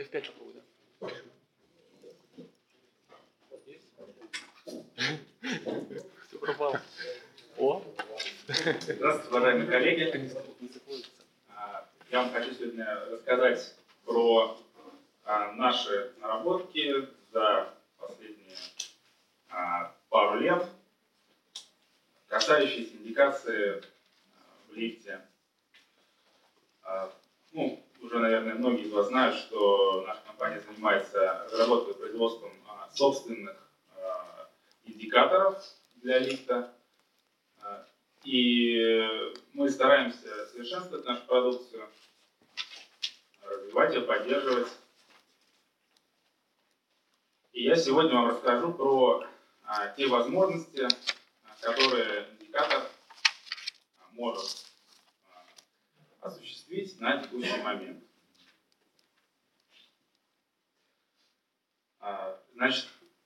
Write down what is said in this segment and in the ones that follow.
F5 попробуй, да? Все пропало. О! Здравствуйте, уважаемые коллеги. Я вам хочу сегодня рассказать про наши наработки за последние пару лет, касающиеся индикации в лифте. Уже, наверное, многие из вас знают, что наша компания занимается разработкой и производством собственных индикаторов для лифта. И мы стараемся совершенствовать нашу продукцию, развивать ее, поддерживать. И я сегодня вам расскажу про те возможности, которые индикатор может осуществить на текущий момент. Значит,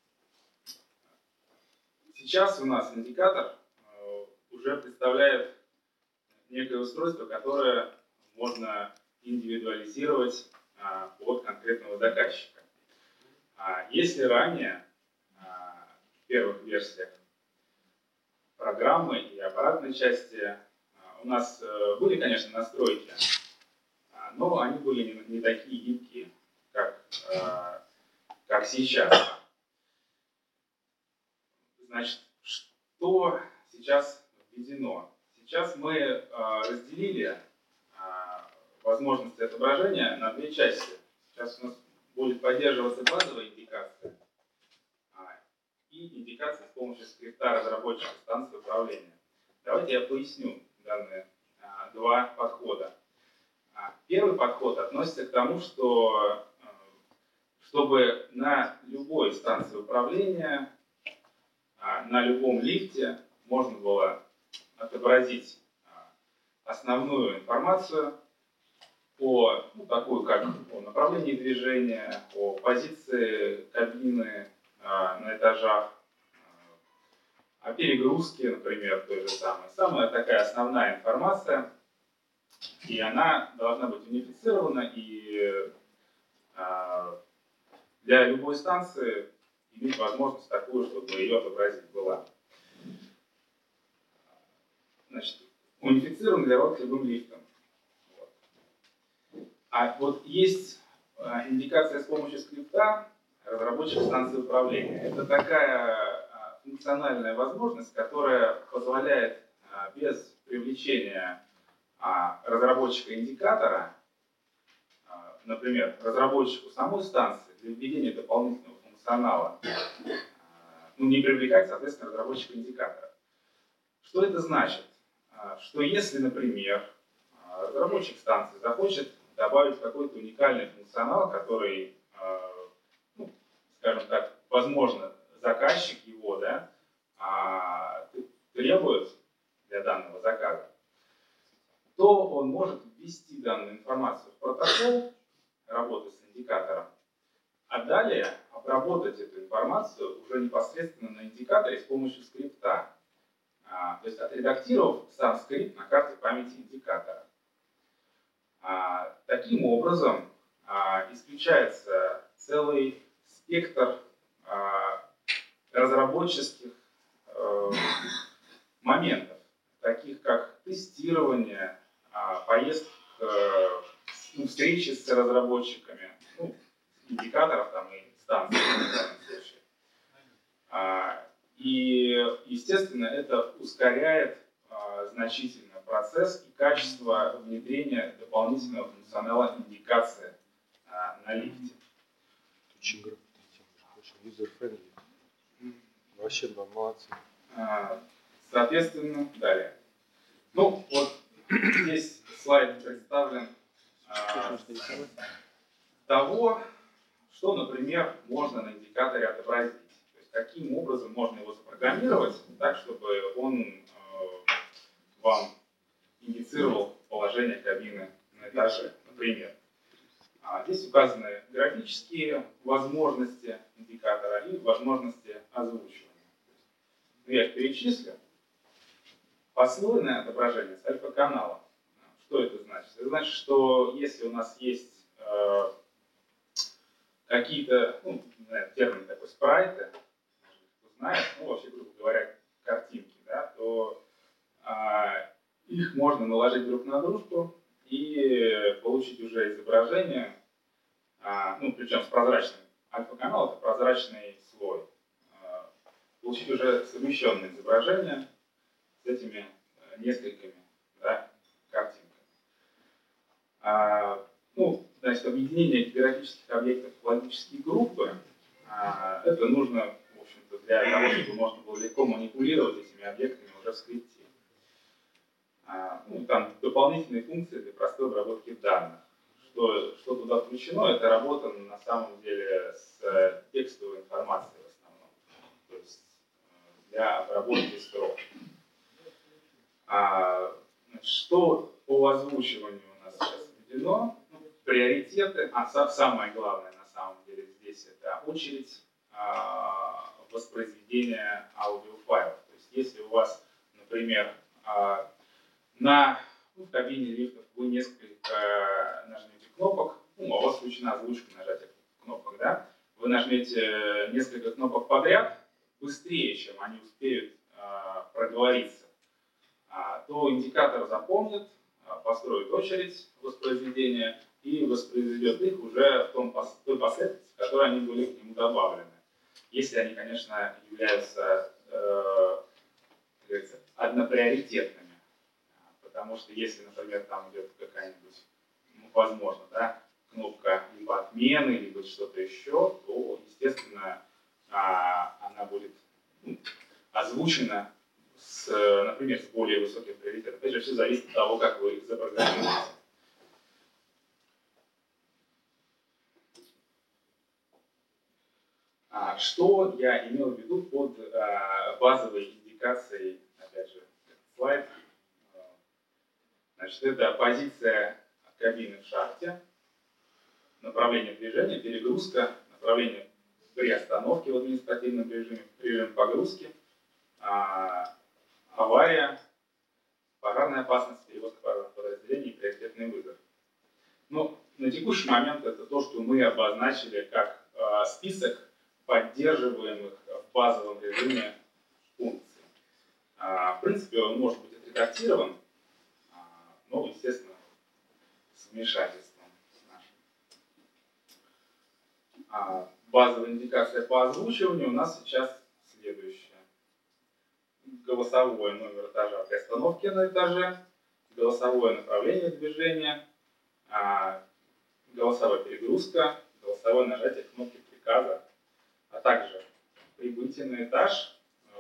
сейчас у нас индикатор уже представляет некое устройство, которое можно индивидуализировать под конкретного заказчика. Если ранее в первых версиях программы и аппаратной части у нас были, конечно, настройки, но они были не такие гибкие, как сейчас. Значит, что сейчас введено? Сейчас мы разделили возможности отображения на две части. Сейчас у нас будет поддерживаться базовая индикация и индикация с помощью скрипта разработчика станции управления. Давайте я поясню данные два подхода. Первый подход относится к тому, что чтобы на любой станции управления, на любом лифте можно было отобразить основную информацию такую как о направлении движения, о позиции кабины на этажах, о перегрузке, например, той же самой. Самая такая основная информация, и она должна быть унифицирована и для любой станции иметь возможность такую, чтобы ее отобразить была. Значит, унифицирован для работы с любым лифтом. А вот есть индикация с помощью скрипта разработчик станции управления. Это такая функциональная возможность, которая позволяет без привлечения разработчика индикатора, например, разработчику самой станции, для введения дополнительного функционала, не привлекать, соответственно, разработчика индикатора. Что это значит? Что если, например, разработчик станции захочет добавить какой-то уникальный функционал, который, скажем так, возможно, заказчик его требует для данного заказа, то он может ввести данную информацию в протокол работы с индикатором, а далее обработать эту информацию уже непосредственно на индикаторе с помощью скрипта. То есть отредактировав сам скрипт на карте памяти индикатора. Таким образом исключается целый спектр разработческих моментов, таких как тестирование, поездки, встречи с разработчиками, индикаторов и станций в данном случае. И, естественно, это ускоряет значительно процесс и качество внедрения дополнительного функционала индикации на лифте. Очень грамотная тема, очень user-friendly. Вообще, да, молодцы. Соответственно, далее. Здесь слайд представлен того, что, например, можно на индикаторе отобразить. То есть, каким образом можно его запрограммировать так, чтобы он вам индицировал положение кабины на этаже, например. Здесь указаны графические возможности индикатора и возможности озвучивания. Я их перечислю. Послойное отображение с альфа-канала. Что это значит? Это значит, что если у нас есть какие-то, ну, термин такой спрайты, кто знает, ну, вообще, грубо говоря, картинки, да, то их можно наложить друг на дружку и получить уже изображение, ну, причем с прозрачным. Альфа-канал — это прозрачный слой. Получить уже совмещенное изображение с этими несколькими, да, картинками. Ну, значит, объединение графических объектов в логические группы, это нужно, в общем-то, для того, чтобы можно было легко манипулировать этими объектами уже в скрипте. Ну, там дополнительные функции для простой обработки данных. Что туда включено, это работа на самом деле с текстовой информацией в основном, то есть для обработки строк. Что по озвучиванию у нас сейчас введено? Ну, приоритеты, самое главное на самом деле здесь это очередь воспроизведения аудиофайлов. То есть если у вас, например, в кабине лифтов вы несколько нажмете кнопок, ну, у вас включена озвучка нажатия кнопок, да? Вы нажмете несколько кнопок подряд, быстрее, чем они успеют проговориться, то индикатор запомнит, построит очередь воспроизведения и воспроизведет их уже в той последовательности, в которой они были к нему добавлены. Если они, конечно, являются, как говорится, одноприоритетными. Потому что если, например, там идет какая-нибудь, ну, возможно, да, кнопка либо отмены, либо что-то еще, то, естественно, она будет, ну, озвучена, например, с более высоким приоритетом. Опять же, все зависит от того, как вы их запрограммируете. Что я имел в виду под базовой индикацией, опять же, слайд. Значит, это позиция кабины в шахте, направление движения, перегрузка, направление при остановке в административном режиме, режим погрузки, авария, пожарная опасность, перевозка пожарных подразделений и приоритетный вызов. Но на текущий момент это то, что мы обозначили как список поддерживаемых в базовом режиме функций. В принципе, он может быть отредактирован, но, естественно, с вмешательством нашим. Базовая индикация по озвучиванию у нас сейчас следующая. Голосовой номер этажа при остановке на этаже, голосовое направление движения, голосовая перегрузка, голосовое нажатие кнопки приказа, а также прибытие на этаж,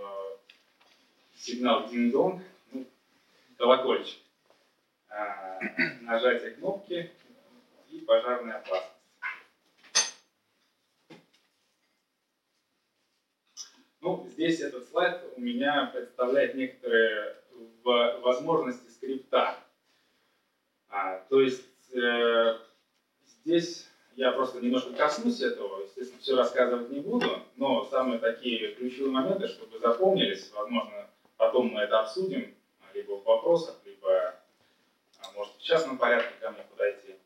сигнал динг-донг, ну, колокольчик, нажатие кнопки и пожарная опасность. Ну, здесь этот слайд у меня представляет некоторые возможности скрипта. То есть здесь я просто немножко коснусь этого, естественно, все рассказывать не буду, но самые такие ключевые моменты, чтобы запомнились, возможно, потом мы это обсудим, либо в вопросах, либо, может, в частном порядке ко мне подойти.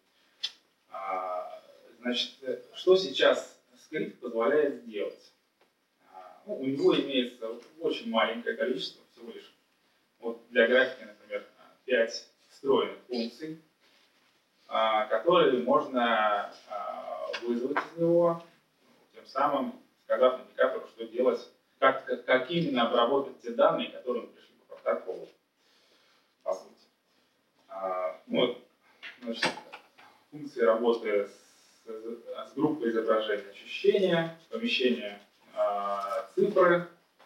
Значит, что сейчас скрипт позволяет сделать? Ну, у него имеется очень маленькое количество, всего лишь, вот для графики, например, 5 встроенных функций, которые можно вызвать из него, тем самым сказав индикатору, что делать, как именно обработать те данные, которые мы пришли по протоколу, по сути. Вот, значит, функции работы с группой изображения очищения, помещения цифры,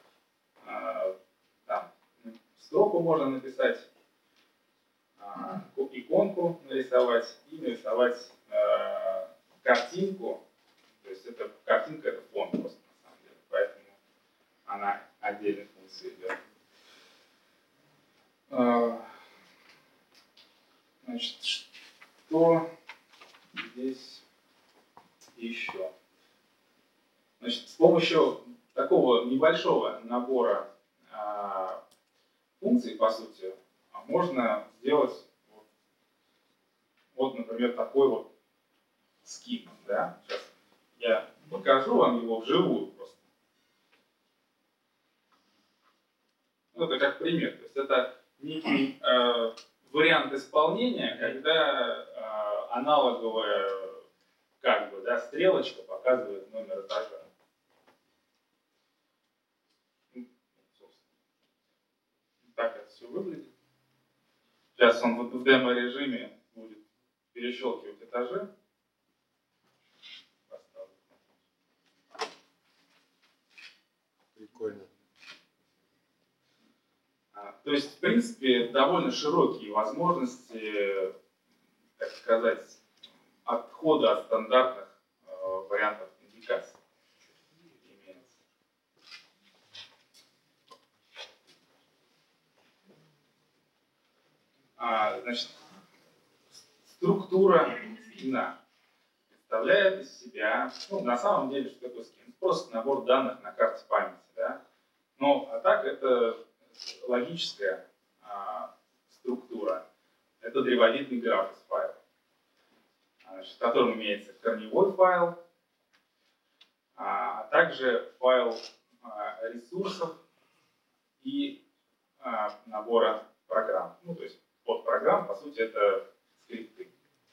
там, строку можно написать, иконку нарисовать и нарисовать картинку. То есть эта картинка — это фон просто на самом деле, поэтому она отдельной функцией идет. Значит, что здесь еще? Значит, с помощью такого небольшого набора функций, по сути, можно сделать вот, например, такой вот скин. Да? Сейчас Я покажу вам его вживую просто. Ну, это как пример. То есть это некий вариант исполнения, когда аналоговая как бы, да, стрелочка показывает номер этажа. Так это все выглядит. Сейчас он вот в демо-режиме будет перещелкивать этажи. Прикольно. То есть, в принципе, довольно широкие возможности, так сказать, отхода от стандартных вариантов индикации имеется. Значит, структура скина представляет из себя, ну, на самом деле, что такое скин? Просто набор данных на карте памяти, да? Ну, а так это логическая структура. Это древовидный граф из файла, значит, в котором имеется корневой файл, а также файл ресурсов и набора программ. Ну, то есть подпрограмм, по сути, это скрипты.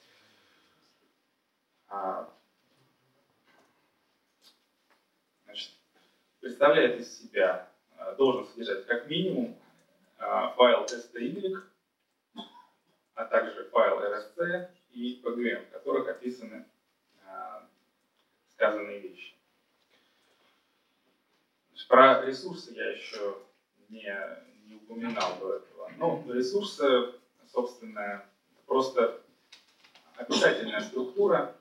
Значит, представляет из себя, должен содержать как минимум файл STY, а также файл RSC и PGM, в которых описаны сказанные вещи. Про ресурсы я еще не упоминал до этого. Но ресурсы, собственно, просто описательная структура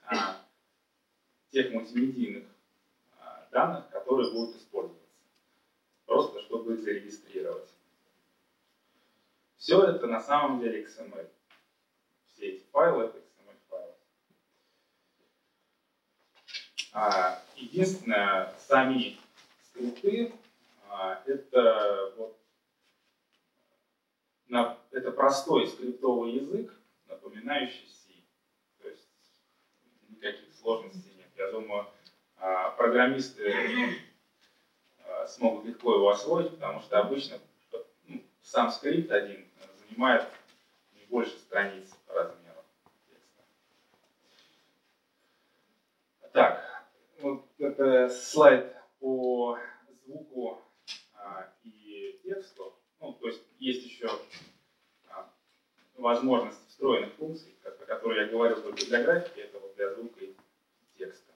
тех мультимедийных данных, которые будут использоваться. Просто чтобы их зарегистрировать. Все это на самом деле XML. Все эти файлы — это XML-файлы. Единственное, сами скрипты это, вот, это простой скриптовый язык, напоминающий C. То есть никаких сложностей нет. Я думаю, программисты смогут легко его освоить, потому что обычно сам скрипт один занимает не больше страниц по размеру текста. Так, вот это слайд по звуку и тексту. Ну, то есть есть еще возможность встроенных функций, о которой я говорил только для графики, это вот для звука и текста.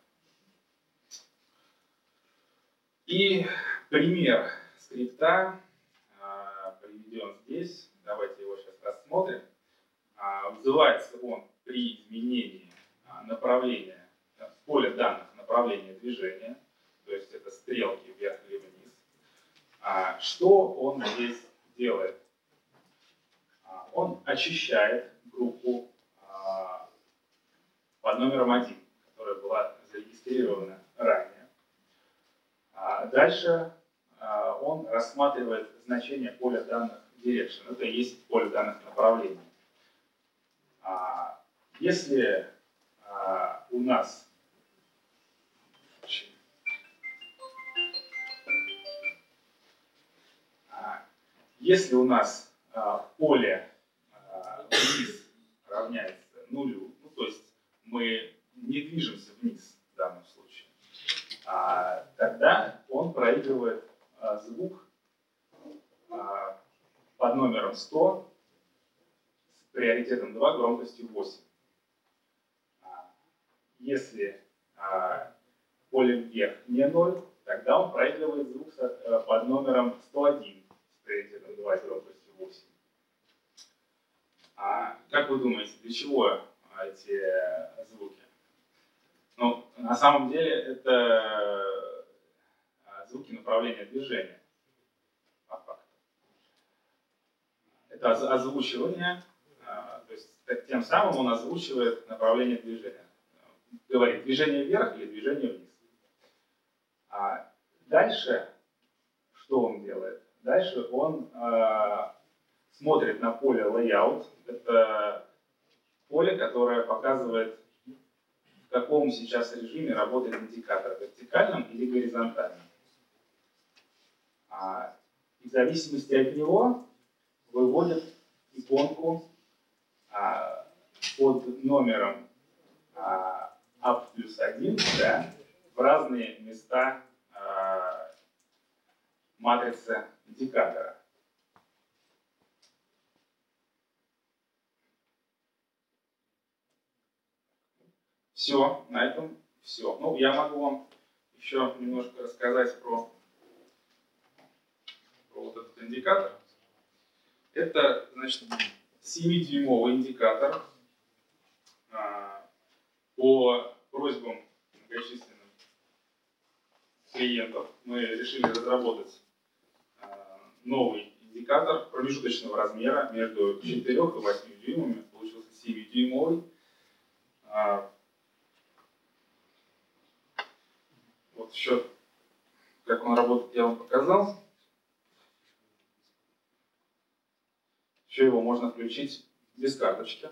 И пример скрипта приведен здесь. Давайте его сейчас рассмотрим. Вызывается он при изменении направления поля данных направления движения, то есть это стрелки вверх или вниз. Что он здесь делает? Он очищает группу под номером 1, которая была зарегистрирована ранее. Дальше он рассматривает значение поля данных direction. Это и есть поле данных направления. Если у нас поле вниз равняется нулю, ну, то есть мы не движемся вниз в данном случае, тогда он проигрывает звук под номером 100 с приоритетом 2 громкостью 8. Если поле вверх не 0, тогда он проигрывает звук под номером 101 с приоритетом 2 и громкостью 8. Как вы думаете, для чего эти звуки? Ну, на самом деле это звуки направления движения. По факту. Это озвучивание, то есть тем самым он озвучивает направление движения. Говорит, движение вверх или движение вниз. Дальше, что он делает? Дальше он смотрит на поле layout. Это поле, которое показывает в каком сейчас режиме работает индикатор, вертикальном или горизонтальном. И в зависимости от него выводят иконку под номером up плюс 1, да, в разные места матрицы индикатора. Все, на этом все. Ну, я могу вам еще немножко рассказать про вот этот индикатор. Это, значит, 7-дюймовый индикатор. По просьбам многочисленных клиентов мы решили разработать новый индикатор промежуточного размера между 4 и 8 дюймами. Получился 7-дюймовый. Вот еще, как он работает, я вам показал. Еще его можно включить без карточки.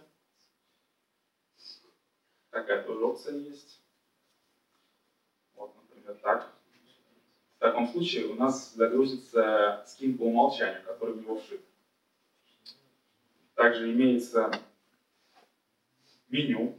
Такая тоже опция есть. Вот, например, так. В таком случае у нас загрузится скин по умолчанию, который в него вшит. Также имеется меню.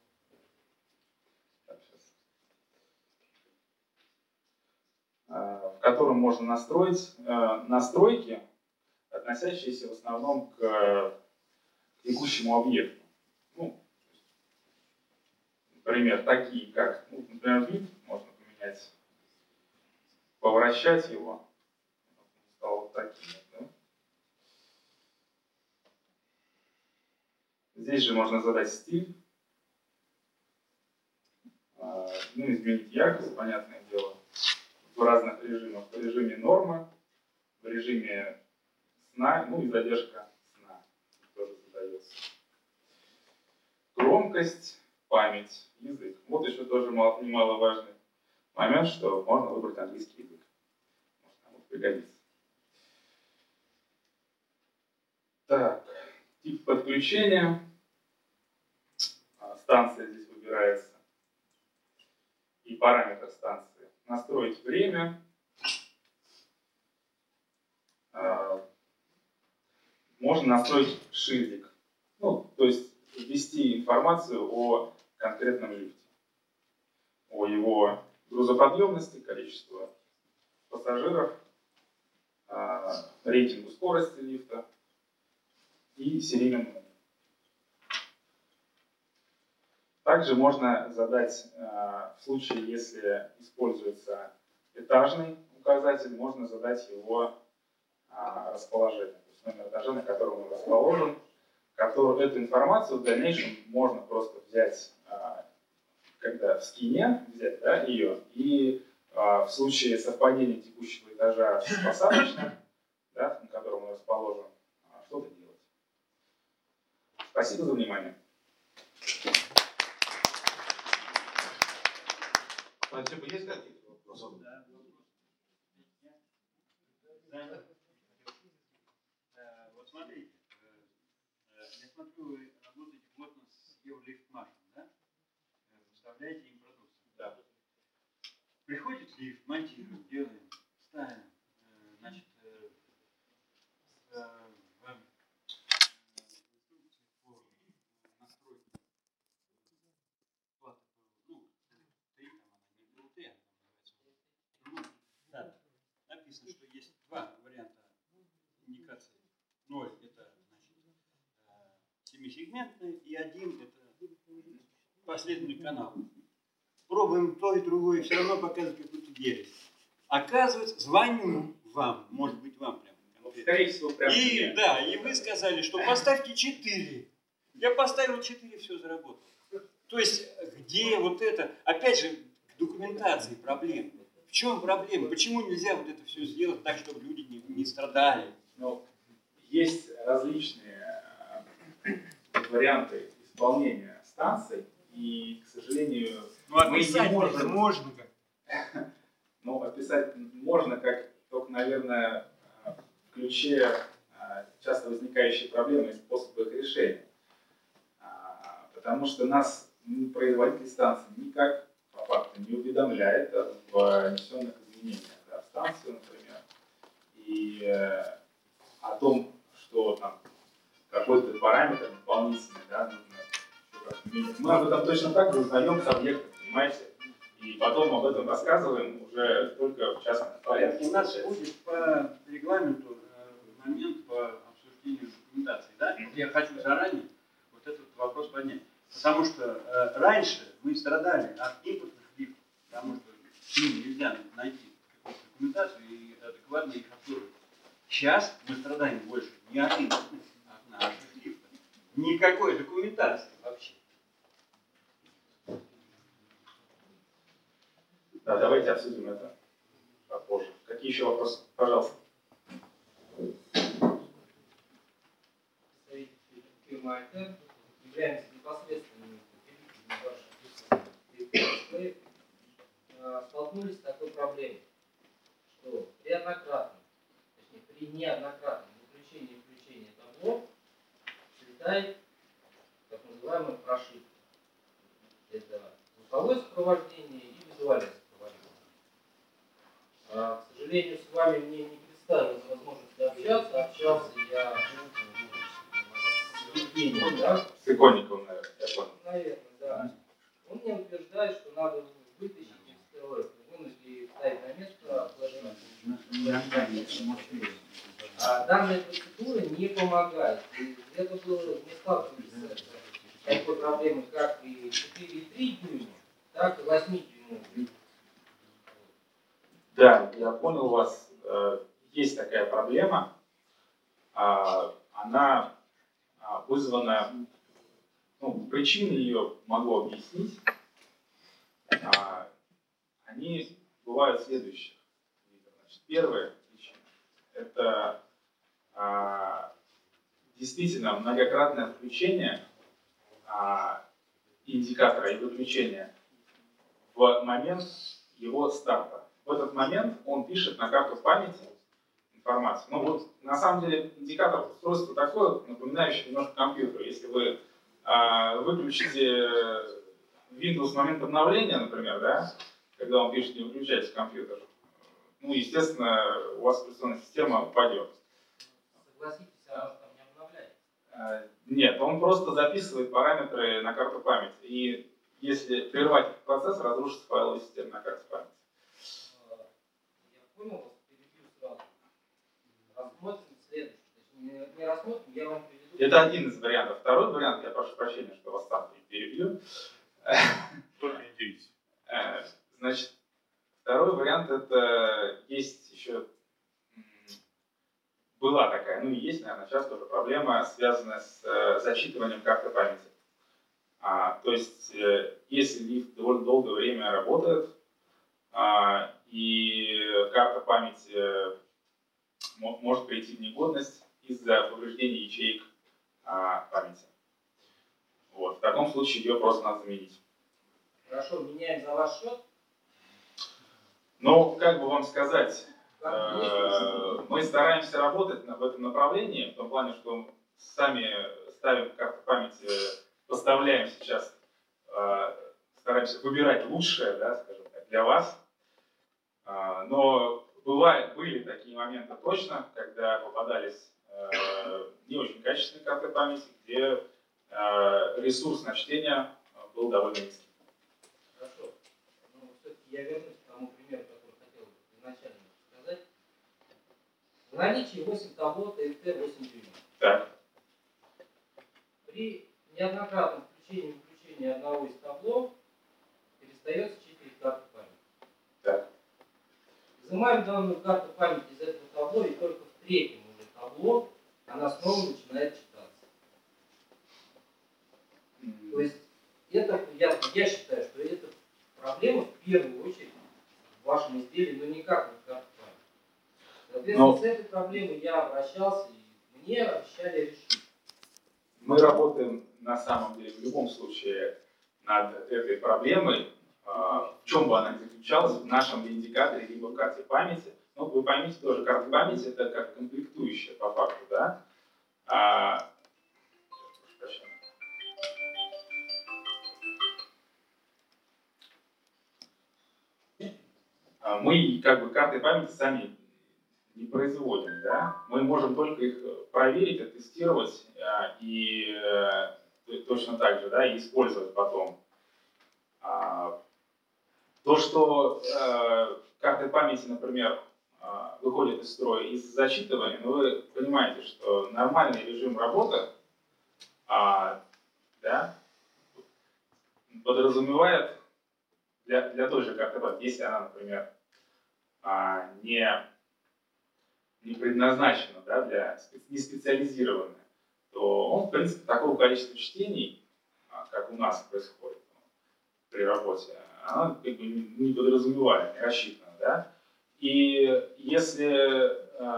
В котором можно настроить настройки, относящиеся в основном к текущему объекту. Ну, например, такие как, например, вид можно поменять, повращать его, стал вот таким. Да? Здесь же можно задать стиль, изменить яркость, понятное дело, в разных режимах. В режиме нормы, в режиме сна, и задержка сна тоже задается. Громкость, память, язык. Вот еще тоже немаловажный момент, что можно выбрать английский язык. Может, кому-то пригодится. Так, тип подключения. Станция здесь выбирается. И параметр станции. Настроить время. Можно настроить шильдик. То есть ввести информацию о конкретном лифте. О его грузоподъемности, количеству пассажиров, рейтингу скорости лифта и серийном номере. Также можно задать, в случае, если используется этажный указатель, можно задать его расположение, то есть номер этажа, на котором он расположен. Эту информацию в дальнейшем можно просто взять, когда в скине взять, да, ее, и в случае совпадения текущего этажа с посадочным, да, на котором он расположен, что-то делать. Спасибо за внимание. Спасибо. Есть какие-то вопросы? Да. Вот смотрите, я смотрю, вы работаете плотно с Евлифтмашем, да? Поставляете им продукцию. Да. Приходит лифт, монтируем, делаем, ставим, значит, в инструкции по настройке платы, ТИ, там она не ТИ, она называется. Да. Написано, что есть два варианта индикации. 0 это, значит, семисегментный, и 1 это последовательный канал. Пробуем то и другое, все равно показывает какую-то ересь. Оказывается, звоню вам, может быть, вам прям конкретно. Скорее всего, прям. И вы сказали, что поставьте 4. Я поставил 4, все заработало. То есть, где вот это, опять же, к документации проблем. В чем проблема? Почему нельзя вот это все сделать так, чтобы люди не страдали? Есть различные варианты исполнения станций, и, к сожалению, мы не можем... можно как? Описать можно как только, наверное, в ключе часто возникающие проблемы и способы их решения. Потому что нас производитель станции никак по факту не уведомляет о внесенных изменениях, да, в станцию, например, и о том, что там какой-то параметр дополнительный, да, нужно еще как-то менять. Мы об этом точно так же узнаем с объекта, понимаете? И потом об этом рассказываем уже только в частном порядке. У нас будет по регламенту момент по обсуждению документации, да? Я хочу заранее вот этот вопрос поднять. Потому что раньше мы страдали от импортных лифтов, потому что с ними нельзя найти какую-то документацию и адекватно их обслуживать. Сейчас мы страдаем больше не от импортных, а от наших лифтов. Никакой документации вообще. Да, давайте обсудим это попозже. Какие еще вопросы? Пожалуйста. Фирма Альтер, являемся непосредственными потребителями ваших столкнулись с такой проблемой, что при однократном, точнее при неоднократном выключении и включении табло слетает так называемая прошивка. Это звуковое сопровождение и визуальное сопровождение. К сожалению, с вами мне не представилась возможность общаться. Общался я с Евгением, да? С Иконниковым, наверное, я понял. Наверное, да. Он мне утверждает, что надо вытащить из вынуть и ставить на место флеш-драйв. Данная процедура не помогает. И это было не сталкивались с такой проблемой, как и 4,3 дюйма, так и 8 дюймов. Да, я понял вас. Есть такая проблема. Она вызвана, причины ее могу объяснить. Они бывают следующие. Значит, первая причина – это действительно многократное включение индикатора и выключения в момент его старта. В этот момент он пишет на карту памяти информацию. На самом деле индикатор устройства такое, напоминающее немножко компьютер. Если вы выключите Windows в момент обновления, например, да, когда он пишет «не выключайте компьютер», естественно, у вас операционная система упадет. Согласитесь, она там не обновляется. Нет, он просто записывает параметры на карту памяти. И если прервать этот процесс, разрушится файловая система на карте памяти. Я понял вас, перебью сразу. Рассмотрим следующее. Точнее, не рассмотрим, я вам приведу. Это один из вариантов. Второй вариант, я прошу прощения, что вас там перебью. Только не деритесь. Значит, второй вариант, это есть еще, была такая, и есть, наверное, сейчас тоже проблема, связанная с зачитыванием карты памяти. То есть, если лифт довольно долгое время работает, и карта памяти может прийти в негодность из-за повреждения ячеек памяти. В таком случае ее просто надо заменить. Хорошо, меняем за ваш счет. Как бы вам сказать, мы стараемся работать в этом направлении, в том плане, что сами ставим карту памяти, поставляем сейчас, стараемся выбирать лучшее, да, скажем так, для вас. Но были такие моменты точно, когда попадались не очень качественные карты памяти, где ресурс на чтение был довольно низкий. Хорошо. Все-таки я вернусь к тому примеру, который хотел изначально сказать. В наличии 8 табло TFT 8 дюймов. Так. При неоднократном включении и выключении одного из табло перестает считывать карту памяти. Так. Изымаем данную карту памяти из этого табло, и только в третьем уже табло она снова начинает читаться. То есть это, я считаю, что это проблема в первую очередь в вашем изделии, но никак не в карте памяти. Соответственно, с этой проблемой я обращался, и мне обещали решить. Мы работаем на самом деле в любом случае над этой проблемой, в чем бы она ни заключалась, в нашем индикаторе, либо в карте памяти. Вы поймите тоже, карта памяти это как комплектующая по факту, да? Мы как бы карты памяти сами не производим, да? Мы можем только их проверить, оттестировать и точно так же, да, и использовать потом. То, что карты памяти, например, выходят из строя из зачитывания, но вы понимаете, что нормальный режим работы да, подразумевает для той же карты памяти, если она, например, не предназначена, да, не специализированная, то он, в принципе, такого количества чтений, как у нас происходит при работе, она как бы не подразумевает, не рассчитана, да. И если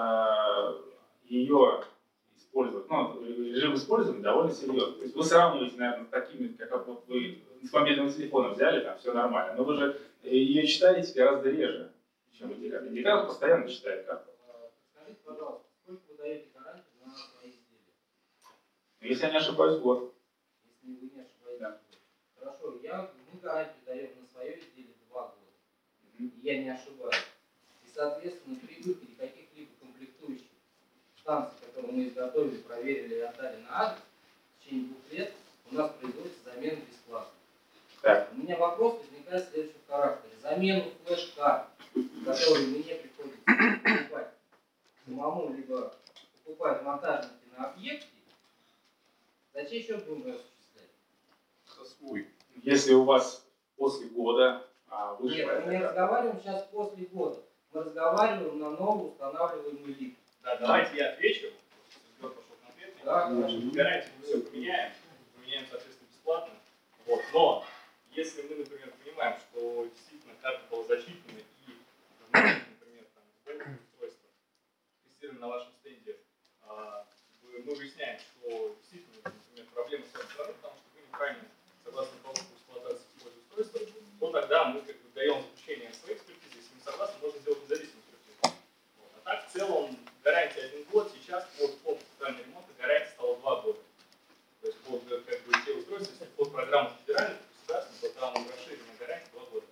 ее использовать, ну, режим использования довольно серьезный. То есть вы сравниваете, наверное, с такими, как вот вы с мобильным телефоном взяли, там все нормально, но вы же ее читаете гораздо реже, чем индикатор. Индикатор постоянно читает карту. Скажите, пожалуйста, сколько вы даете гарантию на свои изделия? Если я не ошибаюсь, год. Если вы не ошибаетесь, Да. Хорошо, мы гарантию даем на свое изделие 2 года. И я не ошибаюсь. И, соответственно, при выходе каких-либо комплектующих станций, которые мы изготовили, проверили и отдали на адрес, в течение 2 лет у нас производится замена бесплатно. Так. У меня вопрос возникает следующего характера. Замену флеш-карт, которые мне приходится покупать самому, либо покупать монтажники на объекте, за чей счет будем осуществлять? Свой. Если у вас после года вышла Нет, мы не эта карта. разговариваем сейчас после года. Мы разговариваем на новый устанавливаемый лип. Да, давайте я отвечу. Егор пошел конкретно. Да, Гарантию мы все поменяем, соответственно, бесплатно. Вот. Но если мы, например, понимаем, что действительно карта была зачитана и, например, там, устройство тестировано на вашем стенде, мы выясняем, что действительно, например, проблема с вами стороны, потому что вы неправильно, согласно правилам эксплуатации используете устройство, то тогда мы как бы даем заключение о своей экспертизе. Если мы согласны, можно сделать независимую экспертизу. Вот. А так, в целом, гарантия 1 год, сейчас под капитальный ремонт гарантия стала 2 года. То есть под как бы, те устройства, если под программу федеральную, государственную, то там расширенная гарантия 2 года.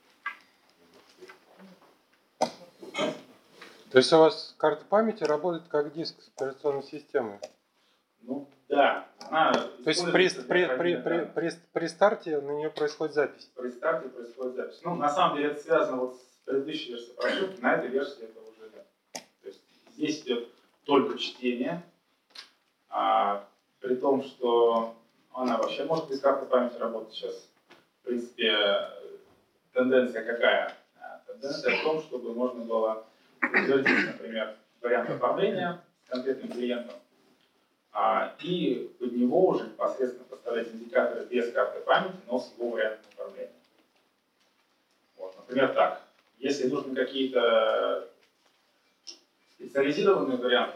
То есть у вас карта памяти работает как диск с операционной системой? Ну да, она. То есть при старте на нее происходит запись? При старте происходит запись. Ну, на самом деле это связано вот с предыдущей версией прошивки, на этой версии этого уже нет. То есть здесь идет только чтение, при том, что она вообще может без карты памяти работать сейчас. В принципе, тенденция какая? Тенденция в том, чтобы можно было утвердить, например, вариант оформления с конкретным клиентом, и под него уже непосредственно поставлять индикаторы без карты памяти, но с его вариантом оформления. Вот, например, так. Если нужны какие-то специализированные варианты,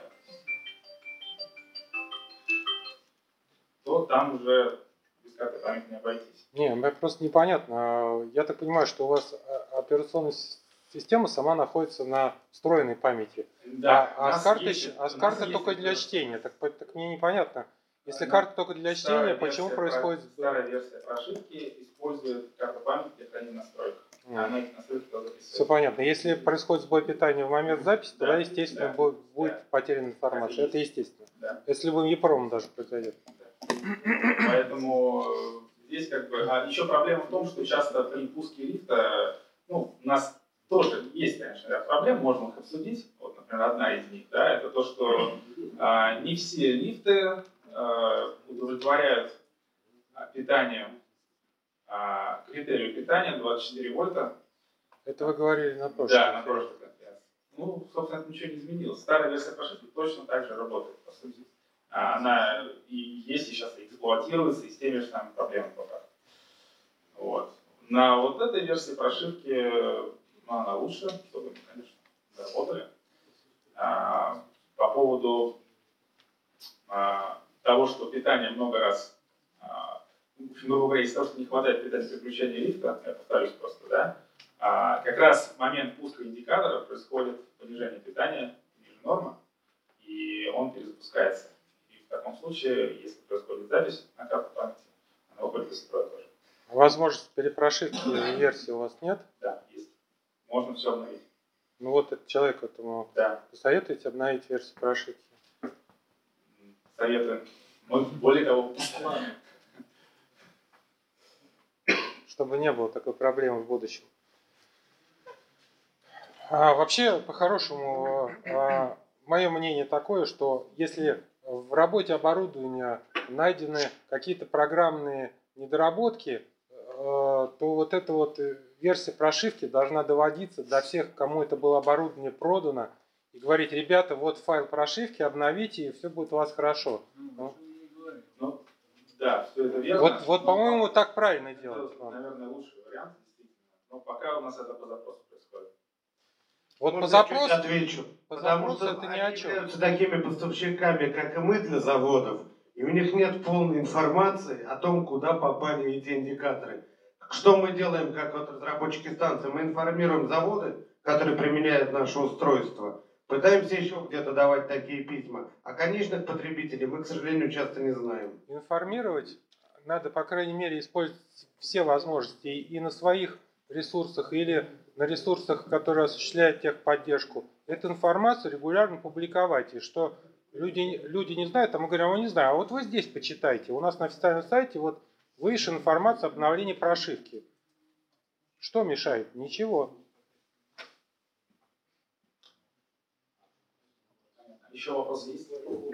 то там уже без карты памяти не обойтись. Не, мне просто непонятно. Я так понимаю, что у вас операционная система сама находится на встроенной памяти. Да, А с карты только для чтения. Так мне непонятно. Если карта только для чтения, почему происходит... Старая версия прошивки использует карту памяти для хранения настройок. Она их настройки тоже записывает. Все понятно. Если происходит сбой питания в момент записи, тогда, естественно, будет потеряна информация. Это естественно. Да. Если вы EEPROM даже произойдет. Поэтому здесь как бы... А еще проблема в том, что часто при пуске лифта, ну, у нас тоже есть, конечно, ряд проблем, можно их обсудить. Вот, например, одна из них, да, это то, что не все лифты удовлетворяют питанию, критерию питания 24 вольта. Это вы говорили на прошлом. Да, на прошлой конференции. Ну, собственно, это ничего не изменилось. Старая версия прошивки точно так же работает, по сути. Она и есть, и сейчас эксплуатируется, и с теми же самыми проблемами пока. Вот. На вот этой версии прошивки, ну, она лучше, чтобы мы, конечно, заработали. По поводу того, что питание много раз, грубо говоря, из-за того, что не хватает питания при включении лифта, я повторюсь просто, да, как раз в момент пуска индикатора происходит понижение питания ниже нормы, и он перезапускается. И в таком случае, если происходит запись на карту памяти, она выходит из строя тоже. Возможность перепрошивки версии у вас нет? Да, есть. Можно все обновить. Ну вот этот человек этому Да, посоветуете обновить версию прошивки. советую. Мы более того, Чтобы не было такой проблемы в будущем. Вообще, по-хорошему, мое мнение такое, что если в работе оборудования найдены какие-то программные недоработки, то вот эта вот версия прошивки должна доводиться до всех, кому это было оборудование продано, и говорить: ребята, вот файл прошивки, обновите, и все будет у вас хорошо. ну, да, все это верно. Вот по-моему, так правильно делать. Это, наверное, лучший вариант, действительно. Но пока у нас это по запросу происходит. Вот Можно по я чуть запросу, отвечу? по Потому запросу что это ни они о чем. являются такими поставщиками, как и мы для заводов, и у них нет полной информации о том, куда попали эти индикаторы. Что мы делаем, как вот разработчики станции? Мы информируем заводы, которые применяют наше устройство, пытаемся еще где-то давать такие письма, а конечных потребителей мы, к сожалению, часто не знаем. Информировать надо, по крайней мере, использовать все возможности и на своих ресурсах, или на ресурсах, которые осуществляют техподдержку. Эту информацию регулярно публиковать. И что люди не знают, а мы говорим: не знаю, а вот вы здесь почитайте. У нас на официальном сайте вот выше информация об обновлении прошивки. Что мешает? Ничего. Еще вопросы есть?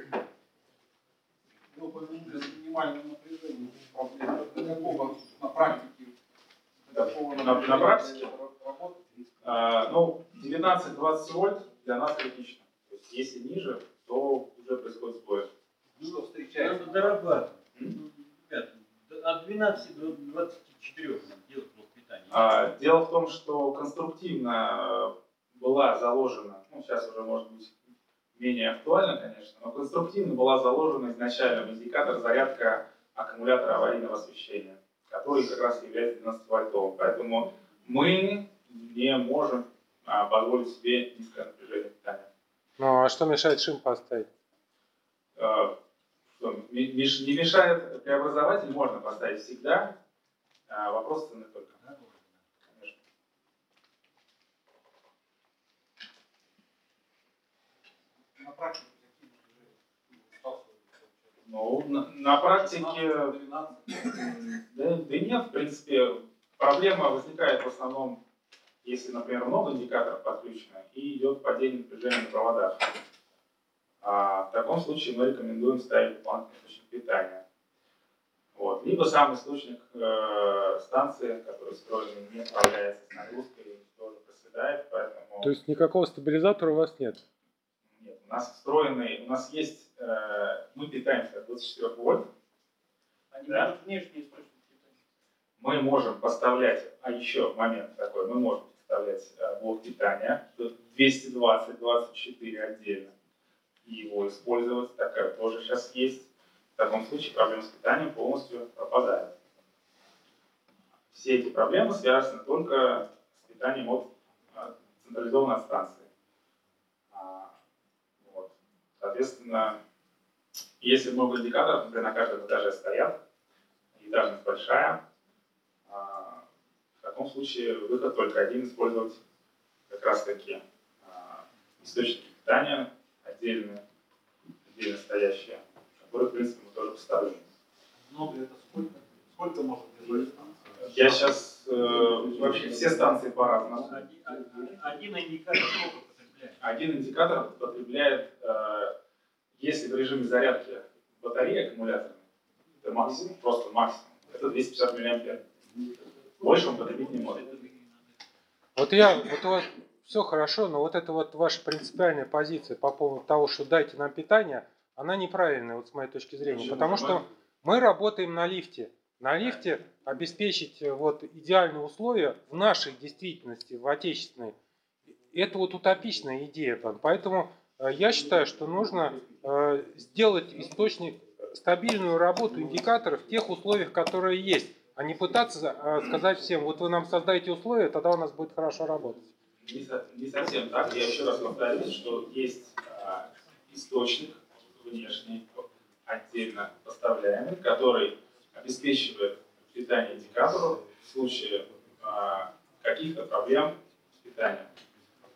Вы упомянули минимальное напряжение проблемы. Какого на практике? На практике? Ну, 19-20 вольт для нас критично. То есть, если ниже, то уже происходит сбой. Что встречается? Надо дорабатывать. Ребята, от 12 до 24 делать блок питания. Дело в том, что конструктивно была заложена, ну, сейчас уже может быть менее актуально, конечно, но конструктивно была заложена изначально в индикатор зарядка аккумулятора аварийного освещения, который как раз является 12-вольтовым. Поэтому мы не можем позволить себе низкое напряжение питания. Ну а что мешает шим поставить? Не мешает преобразователь, можно поставить всегда. Вопрос цены только. Конечно. На практике какие уже сталкиваются? Ну, на практике, да нет, в принципе, проблема возникает в основном, если, например, много индикаторов подключено и идет падение напряжения на проводах. В таком случае мы рекомендуем ставить дополнительный источник питания. Вот. Либо сам источник станции, который встроенный, не справляется с нагрузкой, тоже проседает, поэтому... То есть никакого стабилизатора у вас нет? Нет, у нас встроенный, у нас есть, мы питаемся от 24 вольт. Они Да. будут внешние источники питания. Мы можем поставлять, а еще момент такой, мы можем поставлять блок питания 220-24 отдельно и его использовать, такая тоже сейчас есть. В таком случае проблема с питанием полностью пропадает. Все эти проблемы связаны только с питанием от централизованной станции. Вот. Соответственно, если много индикаторов, например, на каждом этаже стоят, этажность большая, в таком случае выход только один — использовать как раз таки источники питания отдельно стоящие, которые, в принципе, мы тоже поставим. Много это сколько? Сколько может держать станция? Я сейчас вообще все станции по-разному. Один индикатор сколько потребляет? Один индикатор потребляет, если в режиме зарядки батареи аккумуляторной, это максимум, просто максимум, это 250 мА. Больше он потребить не может. Вот у вас все хорошо, но вот эта вот ваша принципиальная позиция по поводу того, что дайте нам питание, она неправильная, вот с моей точки зрения. Почему? Потому что мы работаем на лифте. На лифте обеспечить вот идеальные условия в нашей действительности, в отечественной, это вот утопичная идея. Поэтому я считаю, что нужно сделать источник, стабильную работу индикаторов в тех условиях, которые есть, а не пытаться сказать всем: вот вы нам создаете условия, тогда у нас будет хорошо работать. Не совсем так. Я еще раз повторюсь, что есть источник внешний, отдельно поставляемый, который обеспечивает питание индикатору в случае каких-то проблем с питанием.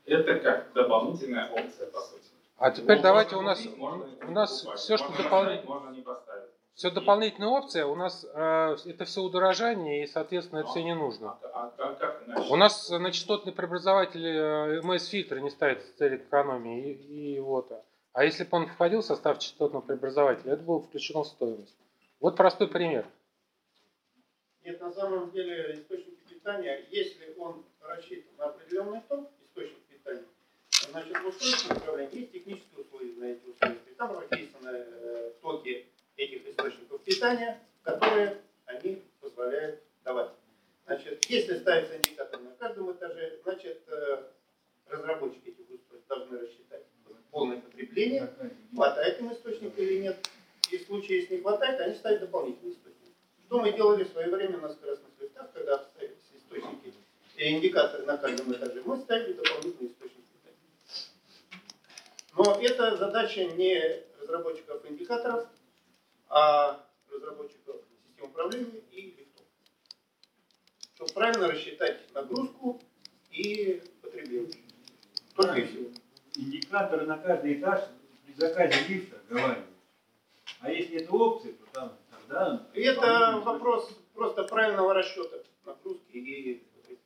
Это как дополнительная опция, по сути. А теперь Ну, давайте можно у нас купить, можно покупать. все, что Можно дополнительно. поставить, можно не поставить. Все дополнительная опция, у нас это все удорожание, и, соответственно, это все не нужно. Как иначе? У нас на частотный преобразователь МС-фильтр не ставится с целью экономии. И вот. А если бы он входил в состав частотного преобразователя, это было включено в стоимость. Вот простой пример. Нет, на самом деле источники питания, если он рассчитан на определенный ток, источник питания, значит в устройственном управлении есть технические условия на эти устройства. И там прописаны токи этих источников питания, которые они позволяют давать. Значит, если ставится индикатор на каждом этаже, значит разработчики этих устройств должны рассчитать полное потребление, хватает им источника или нет. И в случае, если не хватает, они ставят дополнительный источник. Что мы делали в свое время на скоростных лифтах, когда ставились источники и индикаторы на каждом этаже, мы ставили дополнительный источник питания. Но это задача не разработчиков индикаторов, а разработчиков систем управления и лифтов. Чтобы правильно рассчитать нагрузку и потребление. Только и всего. Индикаторы на каждый этаж при заказе лифта говорят. А если это опция, то там тогда... Это вопрос просто правильного расчета нагрузки и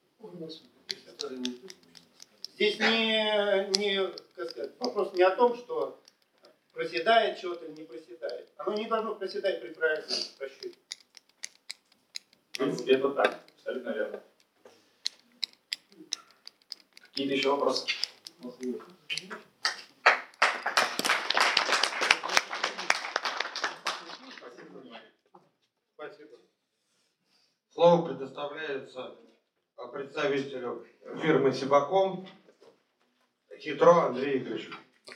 здесь как сказать, вопрос не о том, что проседает чего-то или не проседает. Оно не должно проседать при правильном расчете. В принципе, это так. Абсолютно верно. Какие-то еще вопросы? Спасибо. Слово предоставляется представителю фирмы Сибаком Хитро Андрею Игоревичу.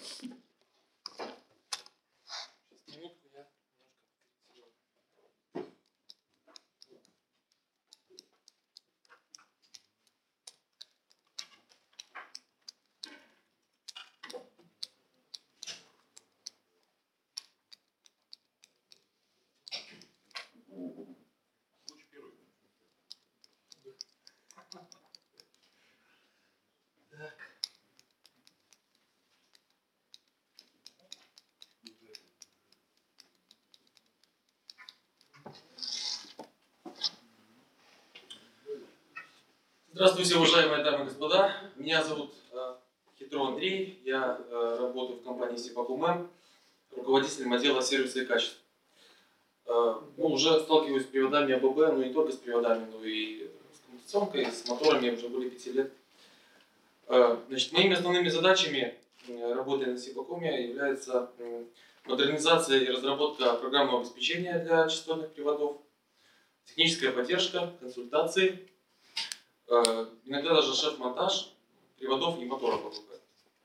Здравствуйте, уважаемые дамы и господа. Меня зовут Хитро Андрей. Я работаю в компании Сибакум, руководителем отдела сервиса и качества. Уже сталкиваюсь с приводами АББ, но не только с приводами, но и с коммутационкой, с моторами уже более 5 лет. Значит, моими основными задачами работы на Сибакуме является модернизация и разработка программного обеспечения для частотных приводов, техническая поддержка, консультации, иногда даже шеф-монтаж приводов и моторов АББ.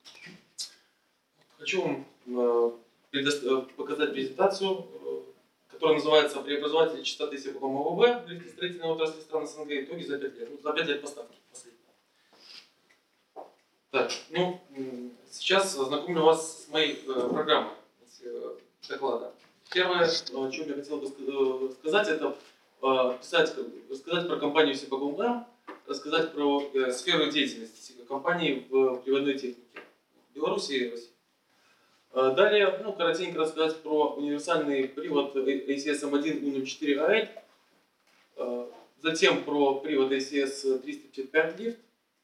Хочу вам показать презентацию, которая называется «Преобразователи частоты Сибакум АББ в лифтостроительной отрасли стран СНГ. Итоги за 5 лет». За 5 лет поставки последние. Так, сейчас знакомлю вас с моей программой доклада. Первое, о чем я хотел бы сказать, это рассказать про компанию Сибакум, рассказать про сферу деятельности компании в приводной технике в Беларуси и России. Далее, коротенько рассказать про универсальный привод ACS M1 U04AL, затем про привод ACS 355 лифт.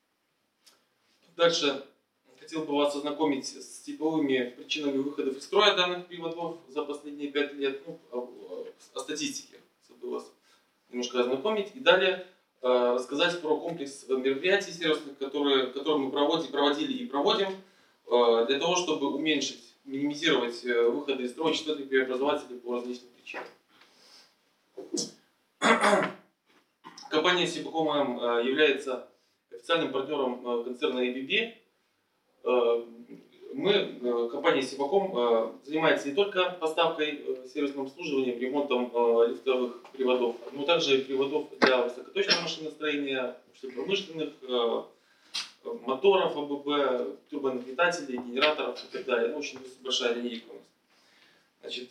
Дальше хотел бы вас ознакомить с типовыми причинами выходов из строя данных приводов за последние 5 лет, о статистике, чтобы вас немножко ознакомить. И далее рассказать про комплекс мероприятий сервисных, которые мы проводили и проводим, для того, чтобы минимизировать выходы из строя частотных преобразователей по различным причинам. Компания Сибакум является официальным партнером концерна ABB. Компания Сибакум занимается не только поставкой, сервисным обслуживанием, ремонтом лифтовых приводов, но также и приводов для высокоточного машиностроения, промышленных, моторов АББ, турбонагнетателей, генераторов и так далее. Очень большая линейка у нас. Значит,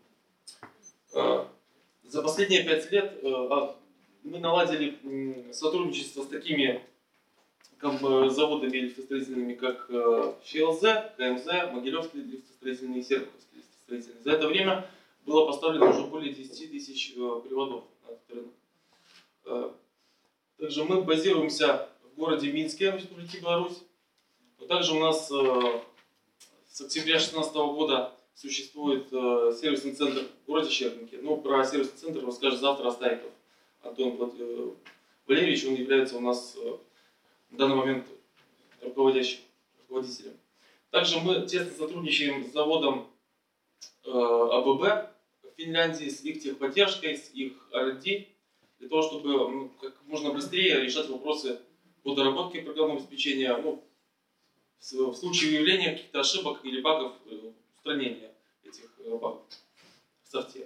за последние 5 лет мы наладили сотрудничество с такими заводами лифтостроительными, как ЩЛЗ, КМЗ, Могилевский лифтостроительный и Серпуховский лифтостроительный. За это время было поставлено уже более 10 тысяч приводов на этот рынок. Также мы базируемся в городе Минске, в Республике Беларусь. Также у нас с октября 2016 года существует сервисный центр в городе Щербинке. Ну, про сервисный центр расскажет завтра Астайков Антон Валерьевич. Он является у нас в данный момент руководителем. Также мы тесно сотрудничаем с заводом АББ в Финляндии, с их техподдержкой, с их R&D, для того, чтобы как можно быстрее решать вопросы по доработке программного обеспечения, в случае выявления каких-то ошибок или багов, устранения этих багов в софте.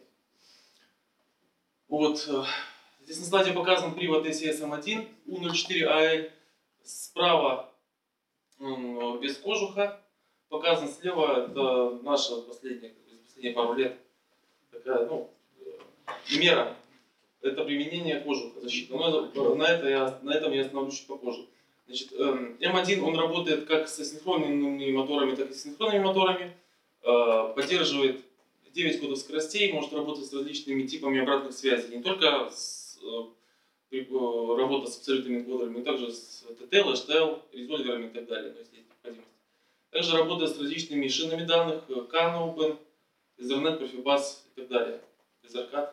Вот. Здесь на слайде показан привод ACSM1 U04AL. Справа без кожуха. Показан слева, это наша последние пару лет такая, мера. Это применение кожуха защиты. Но на этом я остановлюсь чуть попозже. Значит, М1 он работает как со синхронными моторами, так и с синхронными моторами. Поддерживает 9 кодов скоростей, может работать с различными типами обратных связей. Не только работа с абсолютными энкодерами, но также с TTL, HTL, резольверами и так далее, то есть есть необходимость. Также работает с различными шинами данных, CAN, Open, Ethernet, Profibus и так далее, EtherCAT.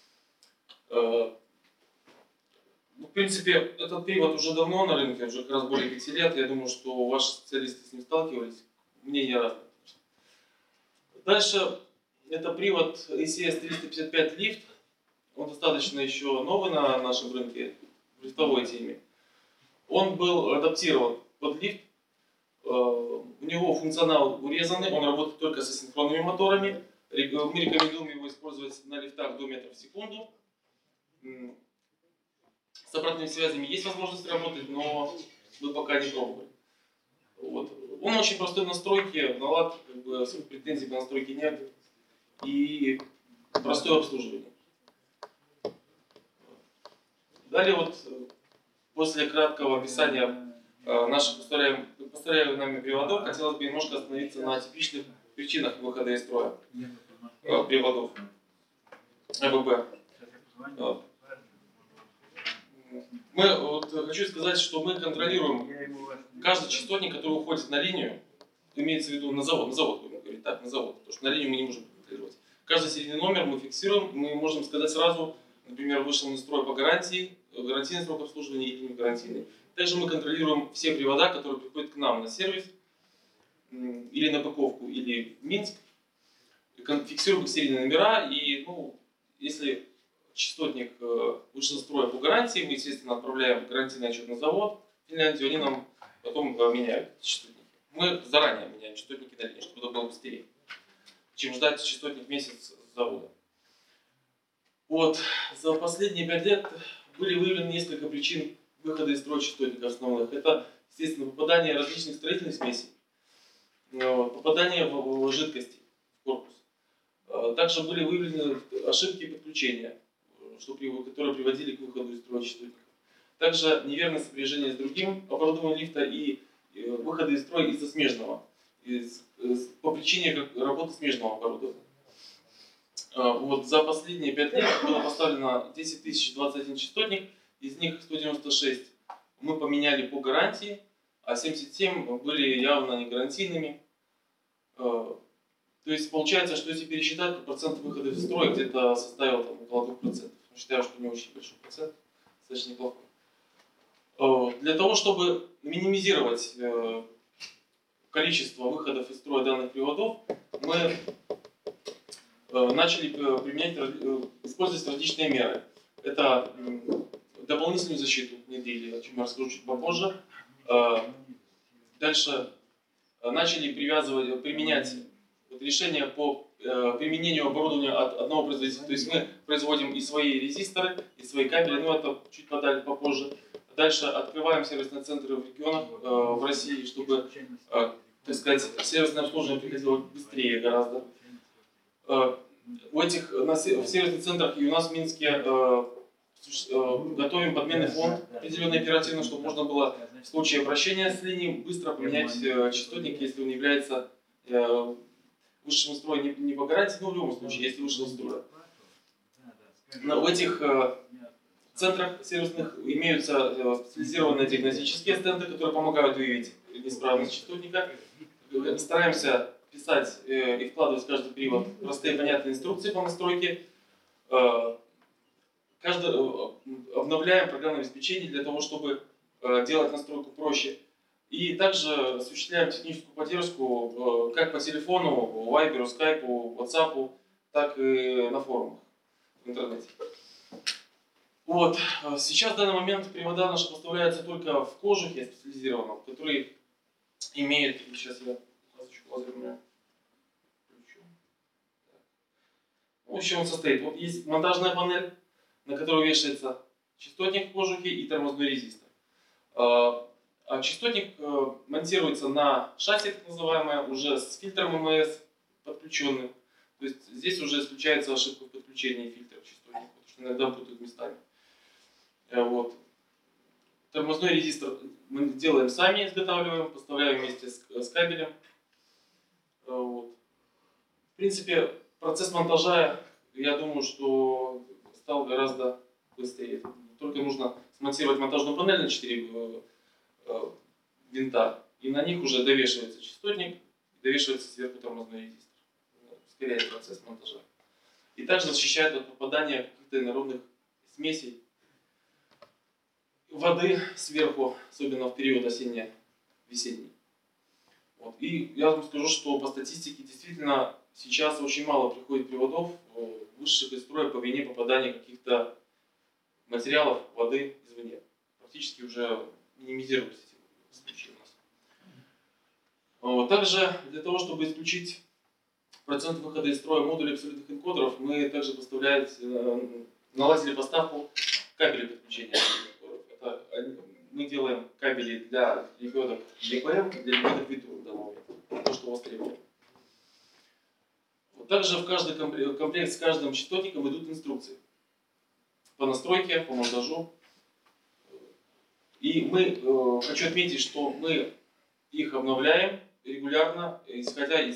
В принципе, этот привод уже давно на рынке, уже как раз более 5 лет. Я думаю, что ваши специалисты с ним сталкивались. Мнения разные. Дальше это привод ACS355 Lift. Он достаточно еще новый на нашем рынке, в лифтовой теме. Он был адаптирован под лифт. У него функционал урезанный, он работает только со синхронными моторами. Мы рекомендуем его использовать на лифтах до метра в секунду. С обратными связями есть возможность работать, но мы пока не пробовали. Вот. Он очень простой в настройке, наладки, особых претензий по настройке нет. И простое обслуживание. Далее вот после краткого описания наших постоянных приводов хотелось бы немножко остановиться на типичных причинах выхода из строя приводов АББ. Хочу сказать, что мы контролируем каждый частотник, который уходит на линию, имеется в виду на завод будем говорить так, на завод, потому что на линию мы не можем контролировать. Каждый серийный номер мы фиксируем, мы можем сказать сразу, например, вышел на строй по гарантии, гарантийный срок обслуживания или не гарантийный. Также мы контролируем все привода, которые приходят к нам на сервис, или на Быковку, или в Минск, фиксируем их серийные номера, и если частотник вышел из строя по гарантии, мы, естественно, отправляем гарантийный отчет на завод в Финляндию, они нам потом меняют частотники. Мы заранее меняем частотники на линии, чтобы это было быстрее, чем ждать частотник месяц с завода. Вот. За последние 5 лет были выявлены несколько причин выхода из строя частотников основных. Это, естественно, попадание различных строительных смесей, попадание в жидкости в корпус. Также были выявлены ошибки подключения, которые приводили к выходу из строя частотников. Также неверное сопряжение с другим оборудованием лифта и выходы из строя из-за смежного, по причине работы смежного оборудования. Вот за последние 5 лет было поставлено 10 021 частотник, из них 196 мы поменяли по гарантии, а 77 были явно не гарантийными. То есть получается, что если пересчитать, то процент выхода из строя где-то составил около 2%. Считаю, что не очень большой процент, достаточно неплохой. Для того, чтобы минимизировать количество выходов из строя данных приводов, мы начали использовать различные меры. Это дополнительную защиту внедрили, о чем я расскажу чуть попозже. Дальше начали применять решения по применению оборудования от одного производителя. То есть мы производим и свои резисторы, и свои кабели, но это чуть попозже. Дальше открываем сервисные центры в регионах в России, чтобы, так сказать, сервисное обслуживание приходило быстрее гораздо. В сервисных центрах и у нас в Минске готовим подменный фон определенный оперативно, чтобы можно было в случае обращения с линией быстро поменять частотник, если он является высшим из строя не по гарантии, но в любом случае, если вышел из строя. В этих центрах сервисных имеются специализированные диагностические стенды, которые помогают выявить неисправность частотника. Стараемся писать и вкладывать в каждый привод простые понятные инструкции по настройке. Обновляем программное обеспечение для того, чтобы делать настройку проще. И также осуществляем техническую поддержку как по телефону, Viber, Skype, WhatsApp, так и на форумах в интернете. Вот. Сейчас в данный момент привода наши поставляются только в кожухе специализированном, который имеет... Сейчас я лазерную включу. В общем, он состоит. Вот есть монтажная панель, на которой вешается частотник в кожухе и тормозной резистор. А частотник монтируется на шасси, так называемое, уже с фильтром МС подключенным. То есть здесь уже исключается ошибка в подключении фильтра частотника, потому что иногда путают местами. Вот. Тормозной резистор мы делаем сами, изготавливаем, поставляем вместе с кабелем. Вот. В принципе, процесс монтажа, я думаю, что стал гораздо быстрее. Только нужно смонтировать монтажную панель на 4 винта, и на них уже довешивается частотник, довешивается сверху тормозной резистор. Ускоряет процесс монтажа. И также защищает от попадания каких-то инородных смесей, воды сверху, особенно в период осенне-весенний. Вот. И я вам скажу, что по статистике действительно сейчас очень мало приходит приводов вышедших из строя по вине попадания каких-то материалов, воды извне. Практически уже минимизировались эти случаи у нас. Вот. Также для того, чтобы исключить процент выхода из строя модулей абсолютных энкодеров, мы также наладили поставку кабелей подключения. Мы делаем кабели для лебедок ЕПМ, для лебедок ВИТУР в данный момент. То, что востребовано. Также в каждый комплект с каждым частотником идут инструкции по настройке, по монтажу. И хочу отметить, что мы их обновляем регулярно, исходя из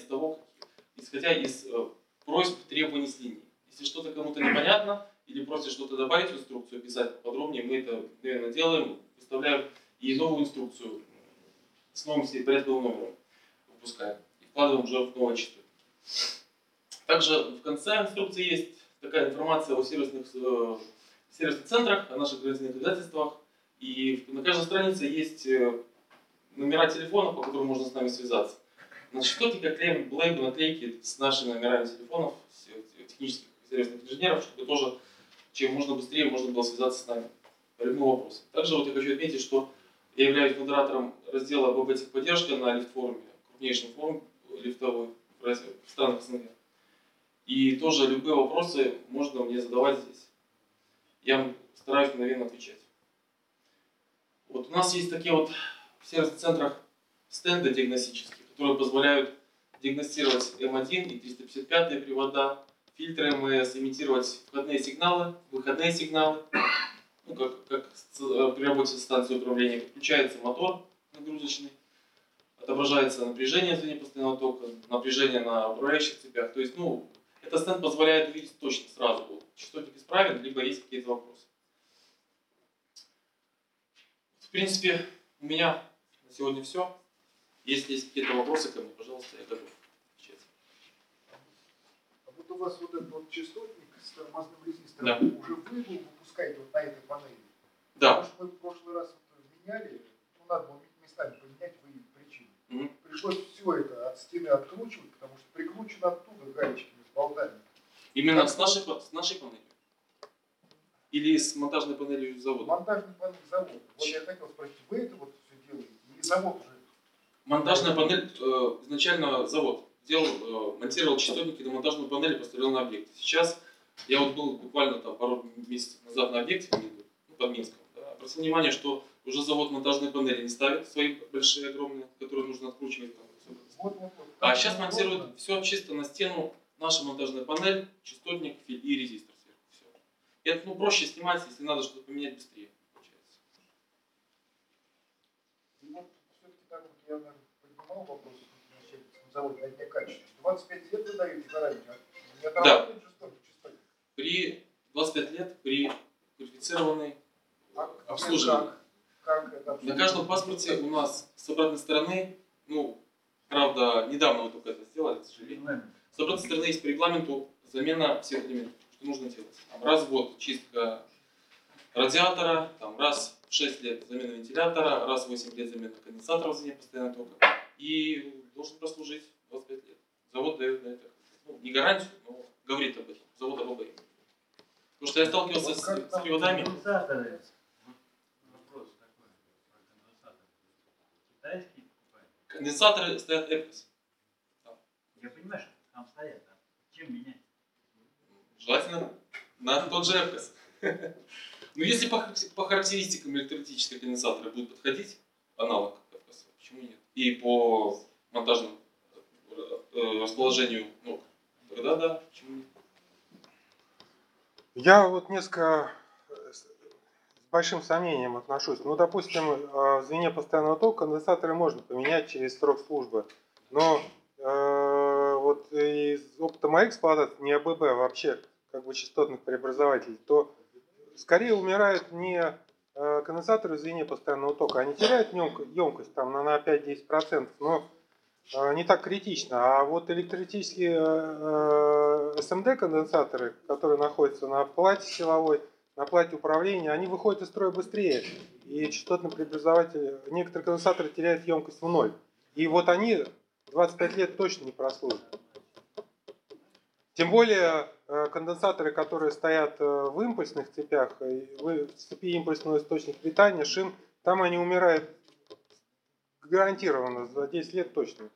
просьб, требований с линии. Если что-то кому-то непонятно или просят что-то добавить в инструкцию, писать подробнее, мы это, наверное, делаем, выставляем и новую инструкцию с новым порядковым номером выпускаем и вкладываем уже в новые частоты. Также в конце инструкции есть такая информация о сервисных центрах, о наших гарантийных обязательствах. И на каждой странице есть номера телефонов, по которым можно с нами связаться. На частотниках клеим лейбл, наклейки с нашими номерами телефонов, технических сервисных инженеров, чтобы тоже чем можно быстрее можно было связаться с нами по любым вопросам. Также вот я хочу отметить, что я являюсь модератором раздела робототехподдержка на лифт-форуме, крупнейшем форуме лифтовой в странах СНГ. И тоже любые вопросы можно мне задавать здесь. Я стараюсь мгновенно отвечать. Вот у нас есть такие вот в сервисных центрах стенды диагностические, которые позволяют диагностировать М1 и 355 привода, фильтры МС, имитировать входные сигналы, выходные сигналы. Ну, как при работе с станцией управления подключается мотор нагрузочный, отображается напряжение в звене постоянного тока, напряжение на управляющих цепях. То есть, этот стенд позволяет увидеть точно сразу, частотник исправен, либо есть какие-то вопросы. В принципе, у меня на сегодня все. Если есть какие-то вопросы ко мне, пожалуйста, я готов отвечать. А вот у вас вот этот вот частотник с тормозным резистором, да. Уже вы его выпускаете вот на этой панели? Да. Потому что мы в прошлый раз меняли, надо было местами поменять, выявить причину. Пришлось все это от стены откручивать, потому что прикручено оттуда гаечками с болтами. Именно с нашей панелью? Или с монтажной панелью завода? Монтажной панелью завода. Вот я хотел спросить, вы это вот все делаете? Или завод уже? Монтажная панель, изначально завод монтировал частотники на монтажную панель и поставлял на объект. Сейчас я вот был буквально там пару месяцев назад на объекте под Минском. Да, обратил внимание, что уже завод монтажные панели не ставит, свои большие, огромные, которые нужно откручивать. А сейчас монтируют все чисто на стену, наша монтажная панель, частотник и резистор сверху. Все. Это проще снимать, если надо что-то поменять быстрее. Получается. Ну, все-таки так вот я, наверное, поднимал вопрос на Щепетском заводе на дне качества. 25 лет вы даете гарантию. Не отработает частотник? При 25 лет, при квалифицированной обслуживании. Как это На каждом паспорте у нас с обратной стороны, ну, правда, недавно мы только это сделали, к сожалению. С обратной стороны есть по регламенту замена всех элементов, что нужно делать. Там, раз в год чистка радиатора, там, раз в 6 лет замена вентилятора, раз в 8 лет замена конденсатора в звене постоянного тока. И должен прослужить 25 лет. Завод дает на это, ну, не гарантию, но говорит об этом. Завод об этом. Потому что я сталкивался с приводами. Конденсаторы. Вопрос такой про конденсаторы. Китайские покупают? Конденсаторы стоят Эпкос. Я понимаю, что там стоят, а чем менять? Желательно на тот же Эпкос. Но если по характеристикам электролитического конденсатора будет подходить аналог Эпкоса, почему нет? И по монтажному расположению ног, тогда да, почему нет? Я вот несколько с большим сомнением отношусь. Ну, допустим, в звене постоянного тока конденсаторы можно поменять через срок службы. Но вот из опыта моей эксплуатации, не АББ, а вообще как бы частотных преобразователей, то скорее умирают не конденсаторы в звене постоянного тока. Они теряют емкость там, на 5-10%, но не так критично. А вот электролитические СМД конденсаторы, которые находятся на плате силовой, на плате управления, они выходят из строя быстрее. И частотный преобразователь, некоторые конденсаторы теряют емкость в ноль. И вот они 25 лет точно не прослужат. Тем более конденсаторы, которые стоят в импульсных цепях, в цепи импульсного источника питания, шин, там они умирают гарантированно за 10 лет точно.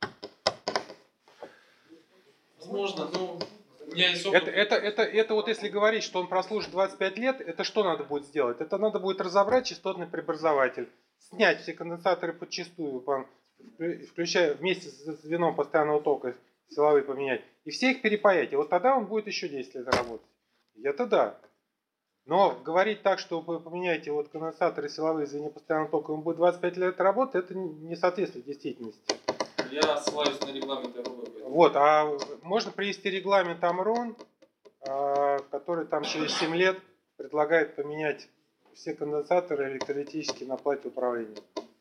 Возможно, но у меня есть опыт. Это вот если говорить, что он прослужит 25 лет, это что надо будет сделать? Это надо будет разобрать частотный преобразователь, снять все конденсаторы подчистую, включая вместе с звеном постоянного тока, силовые поменять, и все их перепаять. И вот тогда он будет еще 10 лет работать. Это да. Но говорить так, что вы поменяете вот конденсаторы силовые в звене постоянного тока, он будет 25 лет работать, это не соответствует действительности. Я ссылаюсь на регламент АББ. Вот, а можно привести регламент АМРОН, который там через 7 лет предлагает поменять все конденсаторы электролитические на плате управления.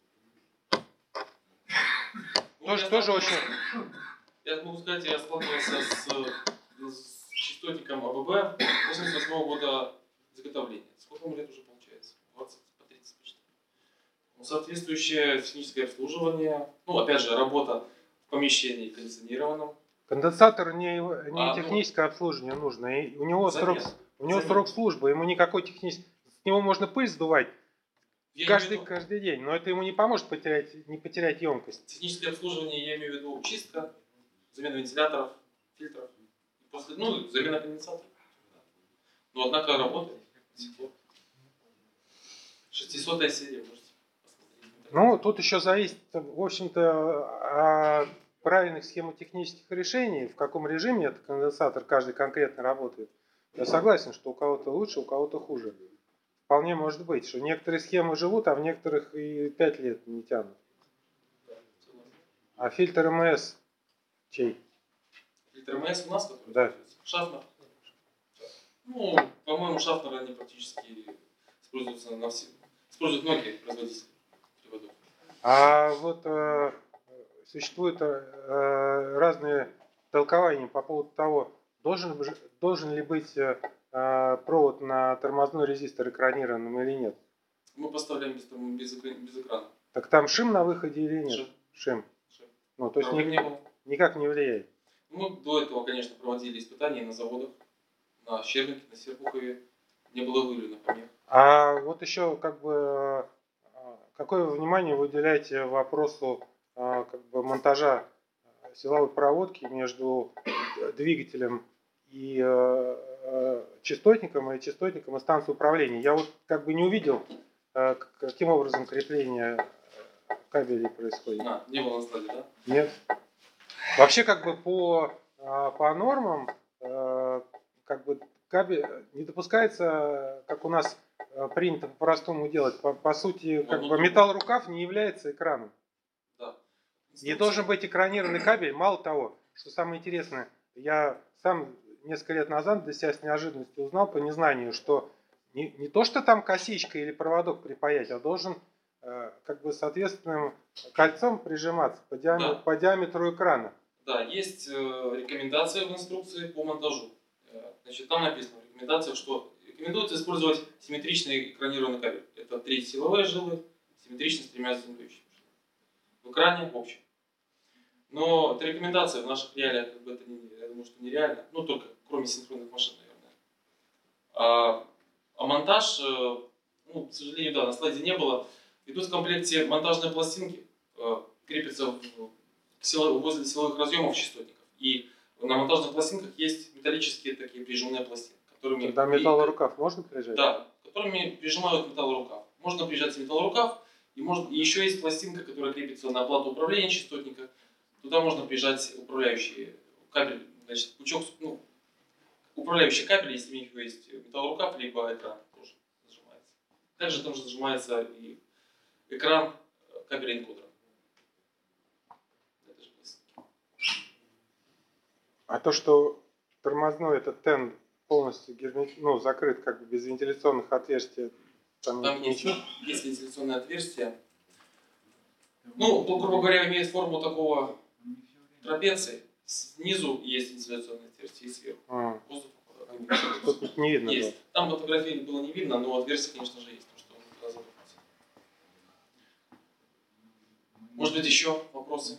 Тоже очень... Я могу сказать, я сталкивался с частотником АББ 88 года изготовления. Сколько ему лет уже получается? 20 по 30 почти. Соответствующее техническое обслуживание, ну опять же работа в помещении кондиционированном. Конденсатор не техническое обслуживание нужно. И у него срок службы, ему никакой технический... С него можно пыль сдувать каждый день, но это ему не поможет не потерять емкость. Техническое обслуживание, я имею в виду чистка, замена вентиляторов, фильтров, после, замена конденсаторов. Но однако работает до сих пор. 600-я серия, можете посмотреть. Ну, тут еще зависит, в общем-то, от правильных схемотехнических решений, в каком режиме этот конденсатор каждый конкретно работает. Я согласен, что у кого-то лучше, у кого-то хуже. Вполне может быть, что некоторые схемы живут, а в некоторых и 5 лет не тянут. А фильтр МС чей? Фильтр МС у нас, который? Да. Шафнер. Ну, по-моему, Шафнер они практически используются на все. Используют многие производители приводов. А вот существуют разные толкования по поводу того, должен ли быть провод на тормозной резистор экранированным или нет. Мы поставляем без экрана. Так там шим на выходе или нет? Шим. Ну, то есть никак не влияет. Мы до этого, конечно, проводили испытания на заводах, на Щербинке, на Серпухове. Не было выявлено помех. А вот еще какое внимание вы уделяете вопросу монтажа силовой проводки между двигателем и частотником и станцией управления? Я вот не увидел, каким образом крепление кабелей происходит. Не было на слайде, да? Нет. Вообще по нормам кабель не допускается, как у нас принято по-простому делать. По сути, как бы металлорукав не является экраном. Да. Не должен быть экранированный кабель. Мало того, что самое интересное, я сам несколько лет назад для себя с неожиданностью узнал по незнанию, что не то, что там косичка или проводок припаять, а должен как бы соответственным кольцом прижиматься по диаметру экрана. Да, есть рекомендация в инструкции по монтажу. Значит, там написано в рекомендациях, что рекомендуется использовать симметричный экранированный кабель. Это 3 силовые жилы, симметрично с 3 заземляющими жилами. В экране в общем. Но это рекомендация в наших реалиях, как бы это я думаю, что нереально. Ну, только кроме синхронных машин, наверное. А монтаж, ну, к сожалению, да, на слайде не было. Идут в комплекте монтажные пластинки, крепятся возле силовых разъемов частотников. И на монтажных пластинках есть металлические такие прижимные пластины, которыми... Тогда металлорукав можно прижать? Да, которыми прижимают металлорукав. Можно прижать металлорукав, и еще есть пластинка, которая крепится на плату управления частотника. Туда можно прижать управляющий кабель, значит, пучок, ну, управляющий кабель, если у них есть металлорукав, либо экран тоже зажимается. Также там же зажимается и экран кабеля энкодера. Это же пластинки. А то, что тормозной этот тен полностью закрыт, как бы без вентиляционных отверстий, там есть вентиляционное отверстие. Ну, грубо говоря, имеет форму такого трапеции. Снизу есть вентиляционное отверстие и сверху. Воздух попадает. Тут не видно. Есть. Там фотографии было не видно, но отверстие, конечно же, есть. Потому что он туда запахался. Может быть, еще вопросы?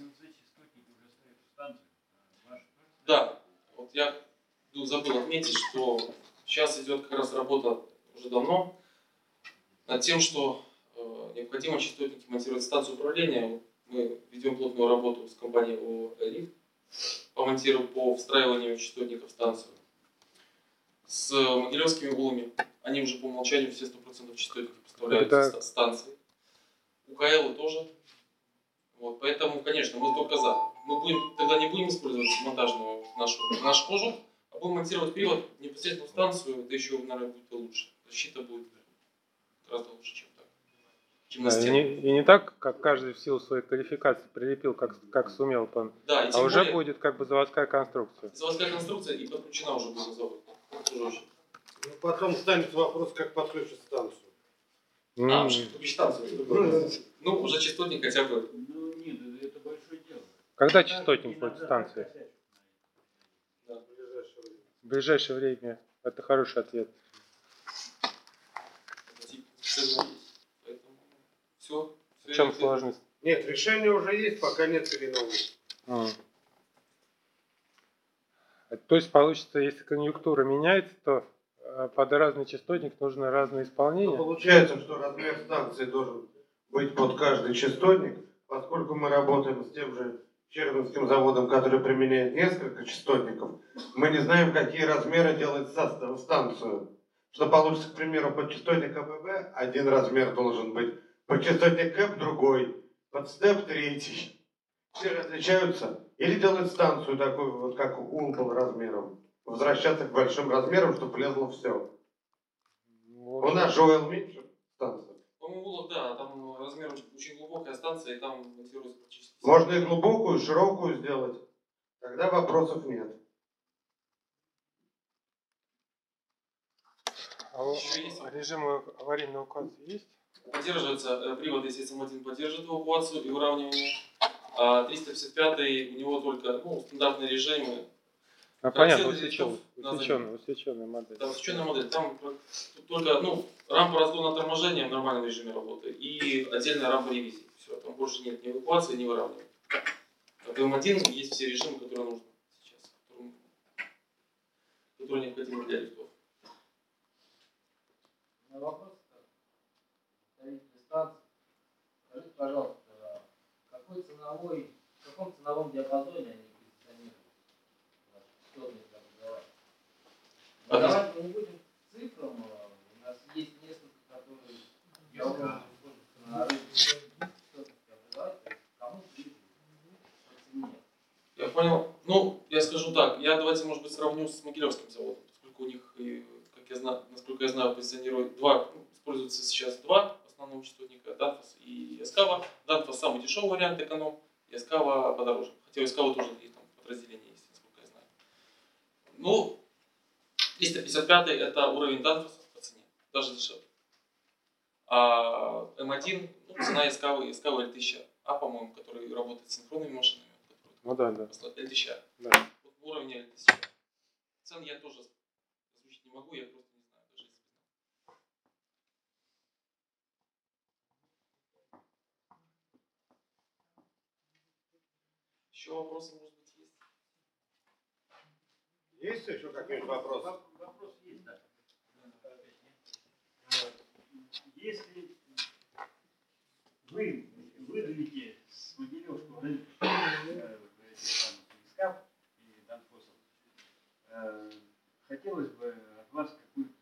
Да. Вот я забыл отметить, что сейчас идет как раз работа уже давно над тем, что необходимо частотники монтировать станцию управления. Мы ведем плотную работу с компанией ООО «Элит» по встраиванию частотников в станцию. С могилевскими улами, они уже по умолчанию все 100% частотники поставляют станции. УКЛ тоже. Вот, поэтому, конечно, мы только за. Мы тогда не будем использовать монтажную наш кожух, а будем монтировать привод непосредственно в станцию, это еще, наверное, будет лучше. Защита будет гораздо лучше, чем так. Чем на стену. И не так, как каждый в силу своей квалификации прилепил, как сумел, да, а уже будет как бы заводская конструкция. Заводская конструкция и подключена уже будет на завод. Ну, потом станет вопрос, как подключить станцию. Подключить станцию. Ну, уже частотник хотя бы. Ну, нет, это большое дело. Когда частотник будет станции? Да. В ближайшее время. Это хороший ответ. Все. В чем сложность? Нет, решение уже есть, пока нет переновки. То есть получится, если конъюнктура меняется, то под разный частотник нужно разное исполнение? Но получается, что размер станции должен быть под каждый частотник, поскольку мы работаем с тем же Червинским заводом, который применяет несколько частотников, мы не знаем, какие размеры делать станцию. Что получится, к примеру, под частотник АББ один размер должен быть, под частотник КЭП другой, под степ третий. Все отличаются. Или делать станцию такую, вот как ул был размером. Возвращаться к большим размерам, чтобы влезло все. У нас же УЛ меньше станция. По-моему, Улов, да, там размер очень глубокая станция, и там монтируется практически. Можно и глубокую, и широкую сделать. Тогда вопросов нет. А режим аварийного указа есть? Поддерживается привод, если СМ1 поддерживает эвакуацию и выравнивание. А 355 у него только стандартные режимы. Понятно, усеченная модель. Да, усеченная модель. Там только рампа разгона торможения в нормальном режиме работы и отдельная рампа ревизии. Все, там больше нет ни эвакуации, ни выравнивания. В М1 есть все режимы, которые нужны сейчас, которые необходимы для лифтов. Вопрос станции. Скажите, пожалуйста, в каком ценовом диапазоне они позиционируют? Давайте мы не будем цифрам, у нас есть несколько, которые на рынке кому ближе по цене. Я понял. Я скажу так, давайте, может быть, сравню с Могилевским заводом, поскольку у них и насколько я знаю, позиционирует используется сейчас два основных частотника, Danfoss и Yaskawa. Danfoss самый дешевый вариант, эконом, Yaskawa подороже. Хотя у Yaskawa тоже есть там подразделение есть, насколько я знаю. Ну, 355 это уровень Danfoss по цене, даже дешевле. А M1, цена Yaskawa L1000A, по-моему, который работает с синхронными машинами. Ну да. L1000. Да. Вот уровень L1000. Цен я тоже озвучить не могу, я просто не знаю даже если знаю. Еще вопросы, может быть, есть? Есть еще какие-то вопросы? Вопрос есть, да. Если вы выдавите Могилевского рынка этих самых ИСКАП и Данфоссов, хотелось бы от вас какую-то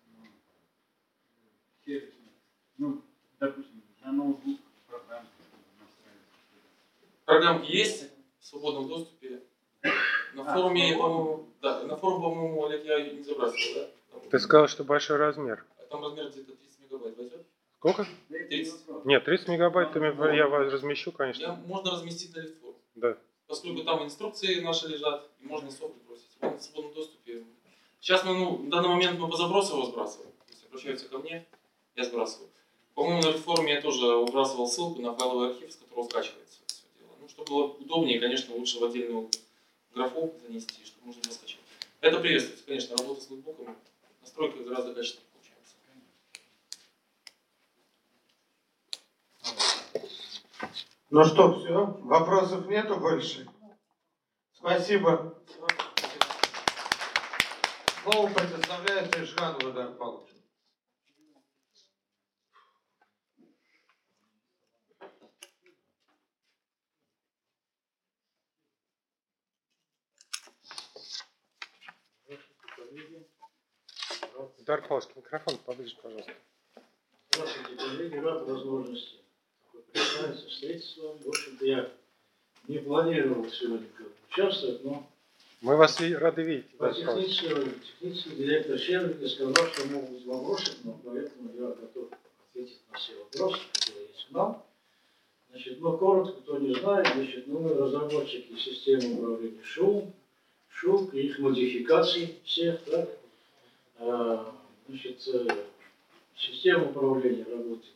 сервисную, допустим, на ноутбук программу, чтобы настраивать. Программки есть в свободном доступе. На форуме, по-моему, да, на форум, по-моему, Олег, я не забрасывал, да? Ты сказал, что большой размер. Там размер где-то 30 мегабайт войдет. Сколько? 30. Нет, 30 мегабайт я вас размещу, конечно. Можно разместить на лифтфорум. Да. Поскольку там инструкции наши лежат, и можно софт бросить. Он в свободном доступе. Сейчас мы, в данный момент мы по забросу его сбрасываем. То есть обращаются ко мне, я сбрасываю. По-моему, на лифтфоруме я тоже выбрасывал ссылку на файловый архив, с которого скачивается все дело. Ну, чтобы было удобнее, конечно, лучше в отдельную графу занести, чтобы можно было скачать. Это приветствуется, конечно, работа с ноутбуком. Настройка гораздо качественнее получается. Ну что, все? Вопросов нету больше? Спасибо. Слово предоставляется Ишханову Дару Павловичу. Дар Павлович, микрофон поближе, пожалуйста. Здравствуйте, коллеги, рад возможности представиться, встретиться с вами. В общем-то, я не планировал сегодня участвовать, но мы вас рады видеть. Технический директор Щербинки сказал, что могут быть вопросы, но поэтому я готов ответить на все вопросы, которые есть к нам. Значит, коротко, кто не знает, значит, мы разработчики системы управления ШУК и их модификаций всех, так? Значит, система управления работает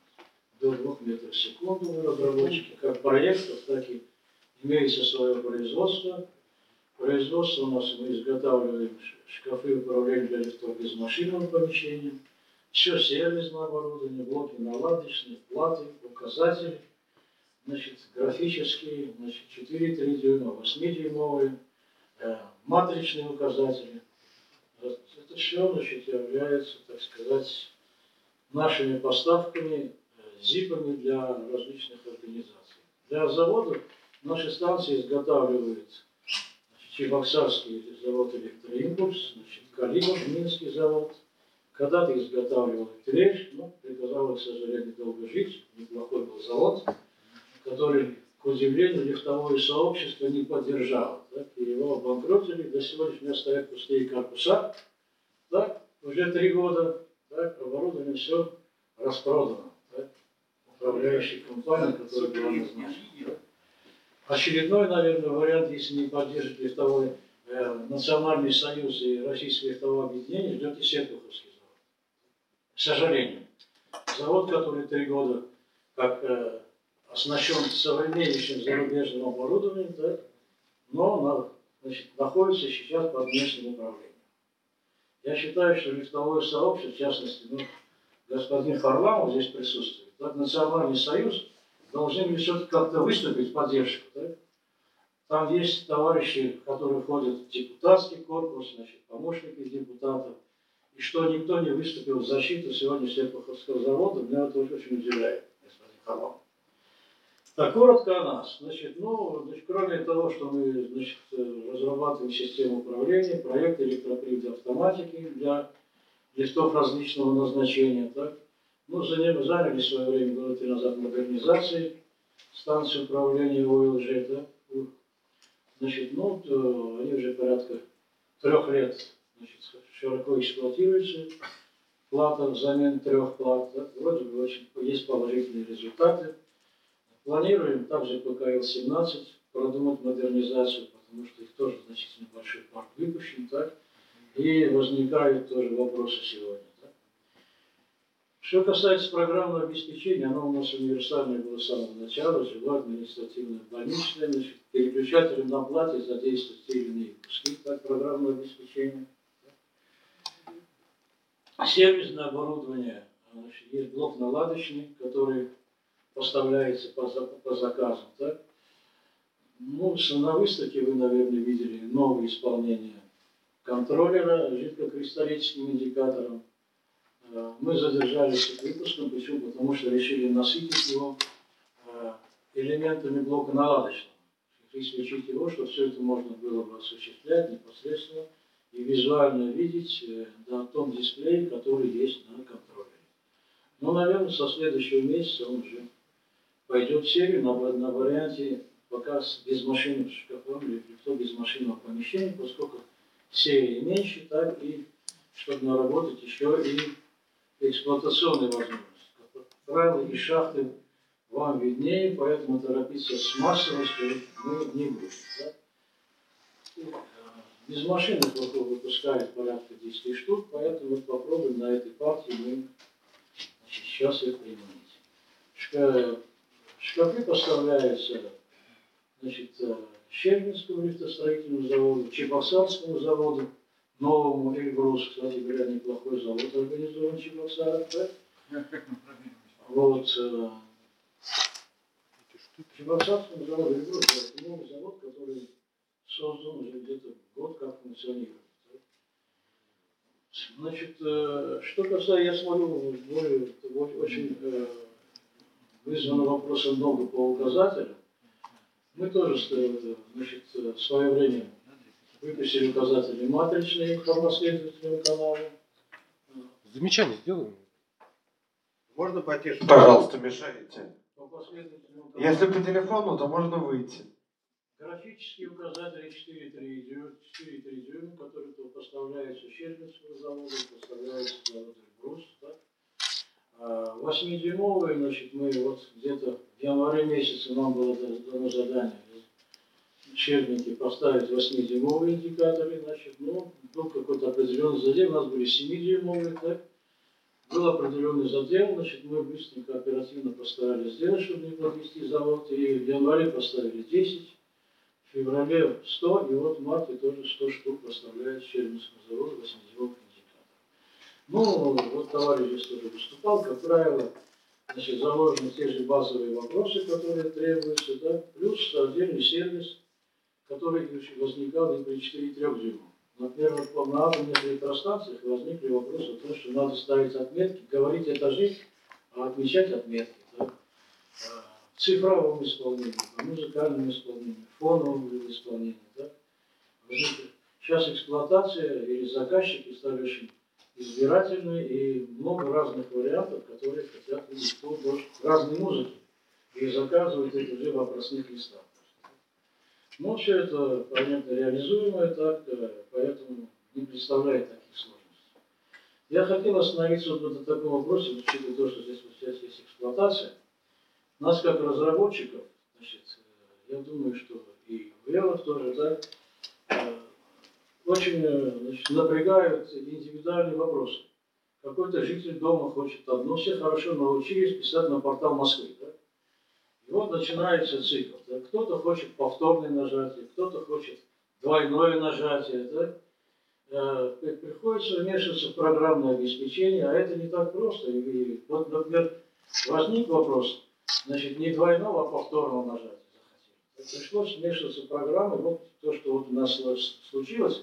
до 2 метров в секунду у разработчики, как проектов, так и имеется свое производство. Производство у нас мы изготавливаем шкафы управления для лифтов без машинного помещения, все сервисное оборудование, блоки наладочные, платы, указатели, значит, графические, значит, 4,3 дюйма, 8-дюймовые, матричные указатели. Это все, значит, является, так сказать, нашими поставками, ЗИПами для различных организаций. Для заводов наши станции изготавливают Чебоксарский завод «Электроимпульс», значит, Калибр, Минский завод. Когда-то изготавливал Тверь, но приказал, к сожалению, долго жить. Неплохой был завод, который, к удивлению, лифтовое сообщество не поддержало. Так, и его обанкротили. До сегодняшнего дня стоят пустые корпуса. Так, уже 3 года, так, оборудование все распродано. Так, управляющей компании, которая была назначена. Очередной, наверное, вариант, если не поддержит лифтовой Национальный союз и Российское лифтовое объединение, ждет и Серпуховский завод. К сожалению. Завод, который 3 года как оснащен современнейшим зарубежным оборудованием, так, но значит, находится сейчас под местным управлением. Я считаю, что лифтовое сообщество, в частности, господин Харламов здесь присутствует, так, Национальный союз, должны все-таки как-то выступить в поддержку. Так? Там есть товарищи, которые входят в депутатский корпус, значит, помощники депутатов. И что никто не выступил в защиту сегодня Серпуховского завода, меня это очень удивляет, господин Харламов. Так, коротко о нас. Значит, кроме того, что мы, значит, разрабатываем систему управления, проект электропривода автоматики для лифтов различного назначения, так, заняли в свое время, года 3 назад, модернизацией станции управления ОЛЖ, да? Значит, они уже порядка 3 лет, значит, широко эксплуатируется. Плата взамен 3 плат. Да? Вроде бы очень есть положительные результаты. Планируем также по КЛ-17 продумать модернизацию, потому что их тоже значительно большой парк выпущен. Так? И возникают тоже вопросы сегодня. Так? Что касается программного обеспечения, оно у нас универсальное было с самого начала, живое, административное, больничное, значит, переключателем на плате задействовать те или иные куски так, программного обеспечения. Сервисное оборудование, значит, есть блок наладочный, который поставляется по заказам. Так? Ну, на выставке вы, наверное, видели новое исполнение контроллера жидкокристаллическим индикатором. Мы задержались с выпуском, почему? Потому что решили насытить его элементами блока наладочного. Исключить его, чтобы все это можно было бы осуществлять непосредственно и визуально видеть на том дисплее, который есть на контроллере. Но, наверное, со следующего месяца он уже пойдет в серию на варианте пока с безмашинным шкафом или без машинного помещения, поскольку серии меньше, так и чтобы наработать еще и эксплуатационные возможности. Как правило, и шахты вам виднее, поэтому торопиться с массовостью мы не будем. Да? Без машины выпускают порядка 10 штук, поэтому мы попробуем на этой партии мы сейчас их применить. Шкафы поставляются Щербинскому лифтостроительному заводу, Чебоксарскому заводу, новому Эльбрус, кстати говоря, неплохой завод организован в Чебоксарах. Да? Вот. Чебоксарскому заводу Эльбрус, это новый завод, который создан уже где-то год, как функционирует. Значит, что касается, я смотрю, очень вызвано вопросом много по указателям. Мы тоже, значит, в свое время выпустили указатели матричные по последовательному каналу. Замечание сделаем. Можно потише? Пожалуйста, мешаете. По последовательному каналу. Если по телефону, то можно выйти. Графические указатели 4,3 дюйма, которые поставляются Щербинского завода, поставляются завода Эльбрус. 8-дюймовые, значит, мы вот где-то в январе месяце нам было дано задание в Щербинке поставить 8-дюймовые индикаторы, значит, ну, был какой-то определенный задел, у нас были 7-дюймовые, так? Был определенный задел, значит, мы быстренько, оперативно постарались сделать, чтобы не подвести завод, и в январе поставили 10, в феврале 100, и вот в марте тоже 100 штук поставляет Щербинскому заводу 8-дюймовых индикаторов. Ну, вот товарищ здесь тоже выступал, как правило, значит, заложены те же базовые вопросы, которые требуются, да, плюс отдельный сервис, который возникал и при 4,3 дюйма. Например, вот на атомных электростанциях возникли вопросы о том, что надо ставить отметки, говорить этажи, а отмечать отметки. Да? В цифровом исполнении, по музыкальному исполнению, фоновом исполнении. Да? Сейчас эксплуатация или заказчики стали очень избирательные и много разных вариантов, которые хотят видеть разные музыки и заказывают это уже в вопросных листах. Но все это, понятно, реализуемое, так, поэтому не представляет таких сложностей. Я хотел остановиться вот на таком вопросе, учитывая то, что здесь вот сейчас есть эксплуатация. Нас, как разработчиков, значит, я думаю, что и в Велах тоже, да, очень, значит, напрягают индивидуальные вопросы. Какой-то житель дома хочет одно, все хорошо научились писать на портал Москвы. Да? И вот начинается цикл. Да? Кто-то хочет повторное нажатие, кто-то хочет двойное нажатие. Да? Приходится вмешиваться в программное обеспечение, а это не так просто. И вот, например, возник вопрос, значит, не двойного, а повторного нажатия захотели. Пришлось вмешиваться в программу. Вот то, что вот у нас случилось,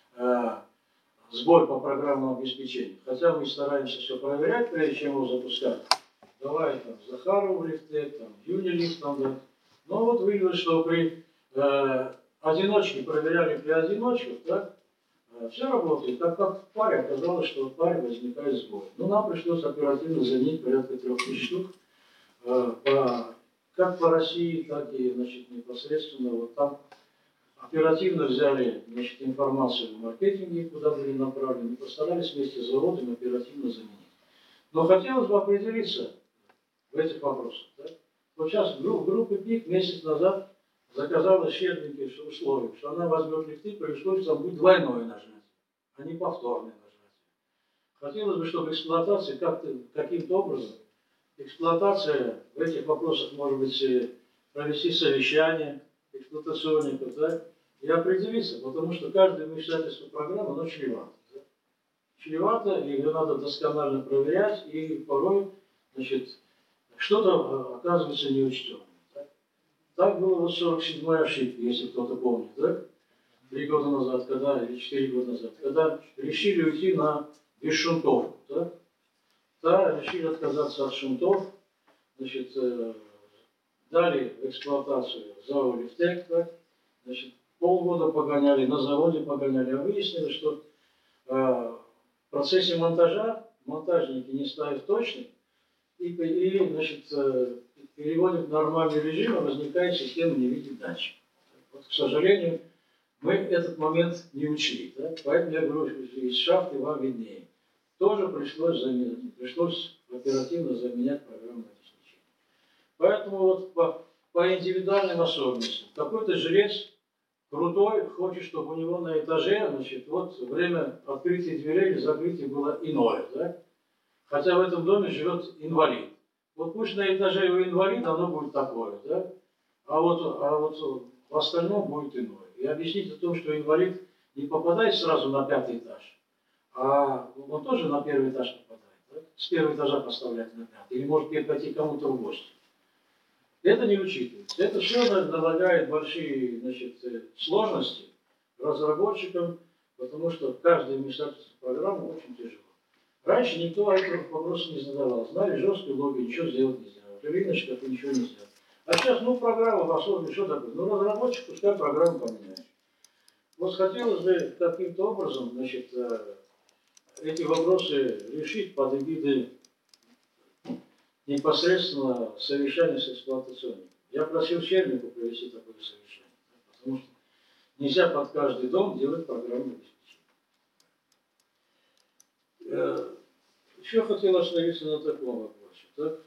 сбой по программному обеспечению. Хотя мы стараемся все проверять, прежде чем его запускать. Давай там Захаров в лифте, там Юнилифт там, да. Но вот выявилось, что при одиночке проверяли при одиночках, да, все работает. Так как в паре оказалось, что в паре возникает сбой. Ну, нам пришлось оперативно заменить порядка 3000 штук. Как по России, так и, значит, непосредственно вот там оперативно взяли, значит, информацию в маркетинге, куда были направлены, и постарались вместе с заводом оперативно заменить. Но хотелось бы определиться в этих вопросах. Да? Вот сейчас группа ПИК месяц назад заказала щеденькие условия, что она возьмет лифты, пришлось там будет двойное нажатие, а не повторное нажатие. Хотелось бы, чтобы эксплуатация каким-то образом, эксплуатация в этих вопросах, может быть, провести совещание эксплуатационников, да, и определиться, потому что каждое вмешательство программы, оно чревато. Да? Чревато, и ее надо досконально проверять, и порой, значит, что-то оказывается неучтенным. Да? Так было вот 47-я ошибка, если кто-то помнит, да? 3 года назад, или 4 года назад, когда решили уйти на бесшунтовку, да? Да, решили отказаться от шунтов, значит, дали в эксплуатацию ЗАО «Лифтек», да? Значит, полгода погоняли, на заводе погоняли, а выяснилось, что в процессе монтажа монтажники не ставят точно и значит, переводят в нормальный режим, а возникает система не видит датчик. Вот, к сожалению, мы этот момент не учли, да? Поэтому я говорю, из шахты вам виднее. Тоже пришлось заменить, пришлось оперативно заменять программное обеспечение. Поэтому вот по индивидуальным особенностям. Какой-то жилец крутой, хочет, чтобы у него на этаже, значит, вот время открытия дверей или закрытия было иное, да? Хотя в этом доме живет инвалид. Вот пусть на этаже у инвалида оно будет такое, да? А вот в остальном будет иное. И объяснить о том, что инвалид не попадает сразу на 5-й этаж, а он тоже на 1-й этаж попадает. Да? С 1-го этажа поставлять на 5-й. Или может пойти кому-то в гости. Это не учитывается. Это все налагает большие, значит, сложности разработчикам, потому что каждое вмешательство в программу очень тяжело. Раньше никто этого вопроса не задавал. Знали жесткую логику, ничего сделать нельзя. В рыночках ничего не сделать. А сейчас, программа пособие, что такое? Разработчик пускай программу поменяет. Вот хотелось бы каким-то образом, значит, эти вопросы решить под эгидой непосредственно совещания с эксплуатационником. Я просил Чернику провести такое совещание, потому что нельзя под каждый дом делать программное обеспечение. Еще хотел остановиться на таком вопросе. Так?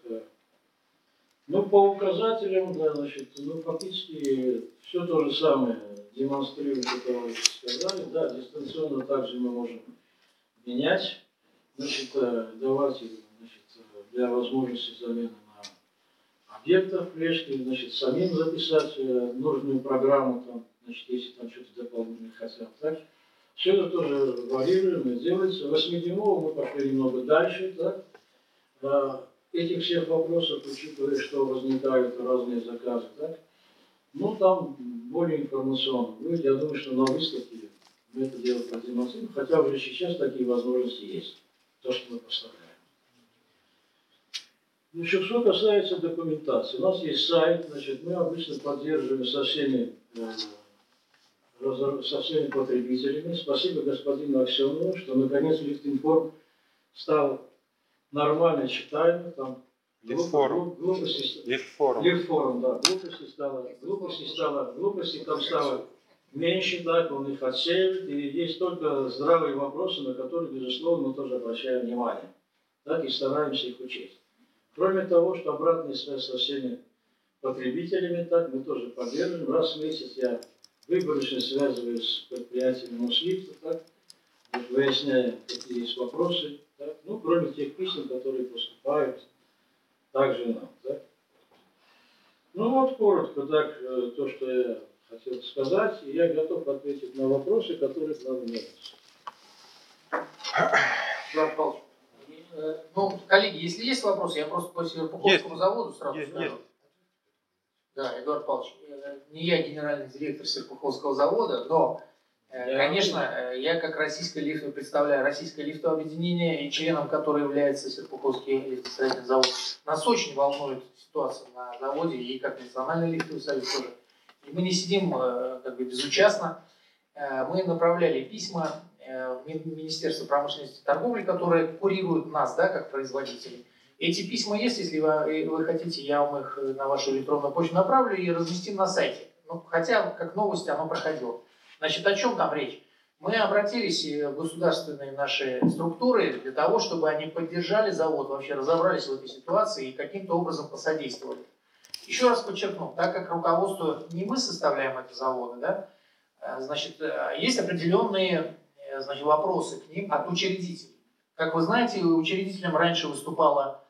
По указателям, да, значит, фактически все то же самое демонстрируем, что вы сказали. Да, дистанционно также мы можем менять, значит, давать, значит, для возможности замены на объектах флешки, значит, самим записать нужную программу, там, значит, если там что-то дополнительное хотят. Так? Все это тоже варьируем и делается. 8-дюймово мы пошли немного дальше. Так? Этих всех вопросов, учитывая, что возникают разные заказы, так? Там более информационно будет. Я думаю, что на выставке мы это дело продемонстрируем, хотя уже сейчас такие возможности есть, то, что мы поставляем. Что касается документации, у нас есть сайт, значит, мы обычно поддерживаем со всеми потребителями. Спасибо господину Аксенову, что наконец Лифтинформ стал нормально читаем, там Лифтфорум, да, глупостей там стало меньше, так, он их отсеивает, и есть только здравые вопросы, на которые, безусловно, мы тоже обращаем внимание, так, и стараемся их учесть. Кроме того, что обратная связь со всеми потребителями, так, мы тоже поддерживаем. Раз в месяц я выборочно связываюсь с предприятиями Мослифта, так, выясняя, какие есть вопросы. Так? Кроме тех писем, которые поступают также нам. Так? Коротко так, то, что я хотел сказать, и я готов ответить на вопросы, которые к нам имеются. Коллеги, если есть вопросы, я просто по Серпуховскому заводу сразу скажу. Да, Эдуард Павлович, не я генеральный директор Серпуховского завода, но конечно, я как представляю российское лифтовое объединение и членом которого является Серпуховский лифтостроительный завод. Нас очень волнует ситуация на заводе и как Национальный лифтовый союз тоже. И мы не сидим безучастно. Мы направляли письма в Министерство промышленности и торговли, которое курирует нас, да, как производителей. Эти письма есть, если вы хотите, я вам их на вашу электронную почту направлю и разместим на сайте. Ну, хотя, как новость, оно проходило. Значит, о чем там речь? Мы обратились в государственные наши структуры для того, чтобы они поддержали завод, вообще разобрались в этой ситуации и каким-то образом посодействовали. Еще раз подчеркну, так как руководство не мы составляем это заводы, да, значит, есть определенные, значит, вопросы к ним от учредителей. Как вы знаете, учредителем раньше выступала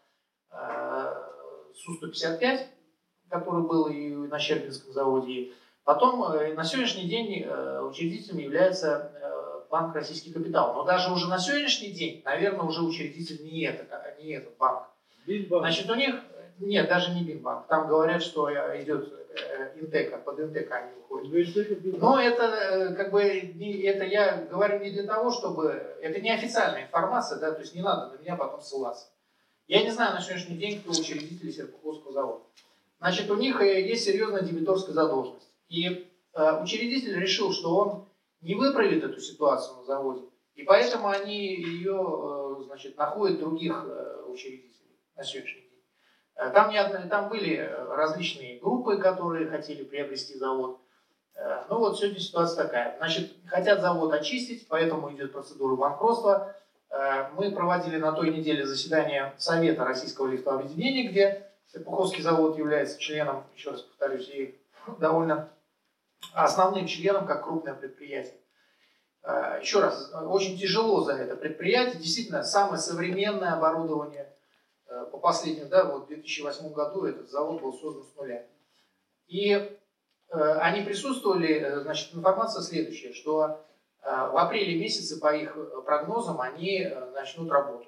Су-155, который был и на Щербинском заводе. Потом на сегодняшний день учредителем является банк «Российский капитал». Но даже уже на сегодняшний день, наверное, уже учредитель не этот банк. Бинбанк. Значит, у них, нет, даже не Бинбанк. Там говорят, что идет Интека, под Интека они уходят. Но это, как бы, это я говорю не для того, чтобы... Это не официальная информация, да, то есть не надо на меня потом ссылаться. Я не знаю на сегодняшний день, кто учредитель Серпуховского завода. Значит, у них есть серьезная дебиторская задолженность. И учредитель решил, что он не выправит эту ситуацию на заводе, и поэтому они ее, значит, находят других учредителей на сегодняшний день. Там были различные группы, которые хотели приобрести завод. Ну вот сегодня ситуация такая. Значит, хотят завод очистить, поэтому идет процедура банкротства. Мы проводили на той неделе заседание Совета Российского лифтового объединения, где Серпуховский завод является членом, еще раз повторюсь, и довольно основным членом, как крупное предприятие. Еще раз, очень тяжело за это предприятие. Действительно, самое современное оборудование по последнему, да, вот в 2008 году этот завод был создан с нуля. И они присутствовали, значит, информация следующая, что в апреле месяце, по их прогнозам, они начнут работу.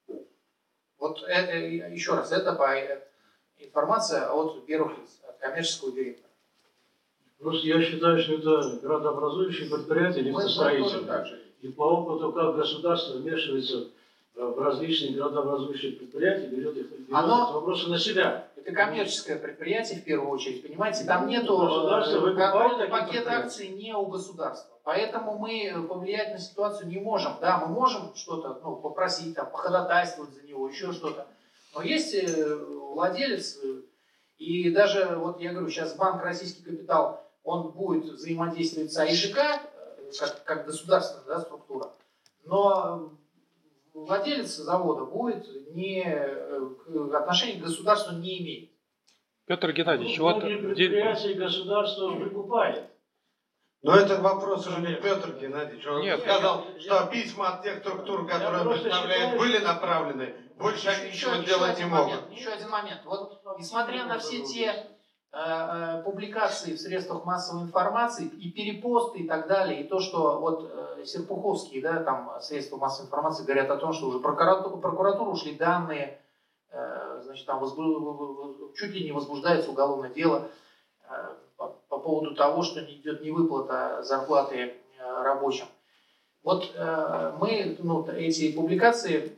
Вот это, еще раз, это информация от первых лиц, от коммерческого директора. Просто я считаю, что это градообразующее предприятие, лифтостроительное. И по опыту, как государство вмешивается в различные градообразующие предприятия, берет эти вопросы на себя. Это коммерческое предприятие в первую очередь, понимаете? Там нету пакета акций не у государства. Поэтому мы повлиять на ситуацию не можем. Да, мы можем что-то попросить, там, походатайствовать за него, еще что-то. Но есть владелец, и даже, вот я говорю, сейчас банк «Российский капитал», он будет взаимодействовать с АИЖК, как государственная, да, структура, но владелец завода будет отношения к государству не иметь. Петр Геннадьевич, вот предприятие государство выкупает. Но это вопрос уже не Петр Геннадьевич. Он сказал, что письма от тех структур, которые он представляет, были направлены. Больше они ничего делать не могут. Еще один момент. Вот, несмотря на все те публикации в средствах массовой информации и перепосты и так далее, и то, что вот серпуховские, да, там средства массовой информации говорят о том, что уже прокуратуру ушли данные, значит, там чуть ли не возбуждается уголовное дело по поводу того, что не идет невыплата зарплаты рабочим. Вот мы эти публикации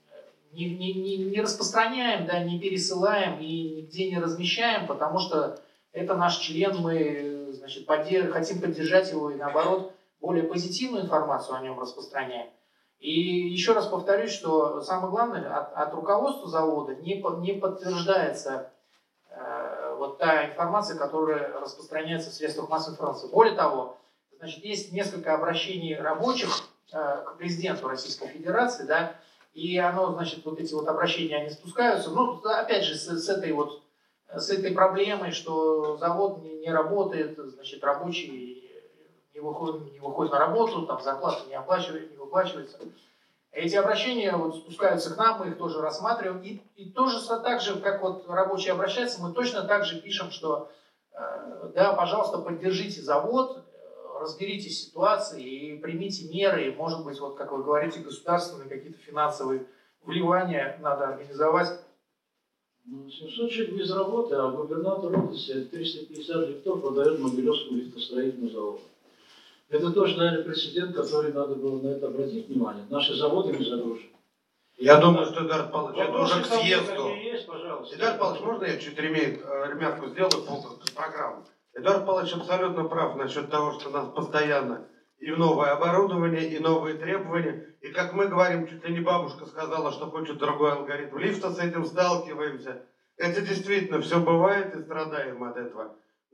не распространяем, да, не пересылаем и нигде не размещаем, потому что это наш член, мы, значит, хотим поддержать его и, наоборот, более позитивную информацию о нем распространяем. И еще раз повторюсь, что самое главное, от руководства завода не подтверждается вот та информация, которая распространяется в средствах массовой информации. Более того, значит, есть несколько обращений рабочих к президенту Российской Федерации, да, и оно, значит, вот эти вот обращения, они спускаются, ну, опять же, с этой проблемой, что завод не работает, значит, рабочий не выходит на работу, там зарплата не выплачивается. Эти обращения вот спускаются к нам, мы их тоже рассматриваем, и тоже так же, как вот рабочие обращаются, мы точно так же пишем, что, да, пожалуйста, поддержите завод, разберитесь с ситуацией и примите меры, и, может быть, вот как вы говорите, государственные какие-то финансовые вливания надо организовать. 700 человек без работы, а губернатор области 350 лифтов продает Могилевскому лифтостроительному заводу. Это тоже, наверное, прецедент, который надо было на это обратить внимание. Наши заводы не загружены. Я думаю, что, Эдуард Павлович, это уже к съезду. Эдуард Павлович, можно я чуть ремятку сделаю по программу? Эдуард Павлович абсолютно прав насчет того, что у нас постоянно и новое оборудование, и новые требования. И как мы говорим, чуть ли не бабушка сказала, что хочет другой алгоритм лифта, с этим сталкиваемся. Это действительно все бывает и страдаем от этого.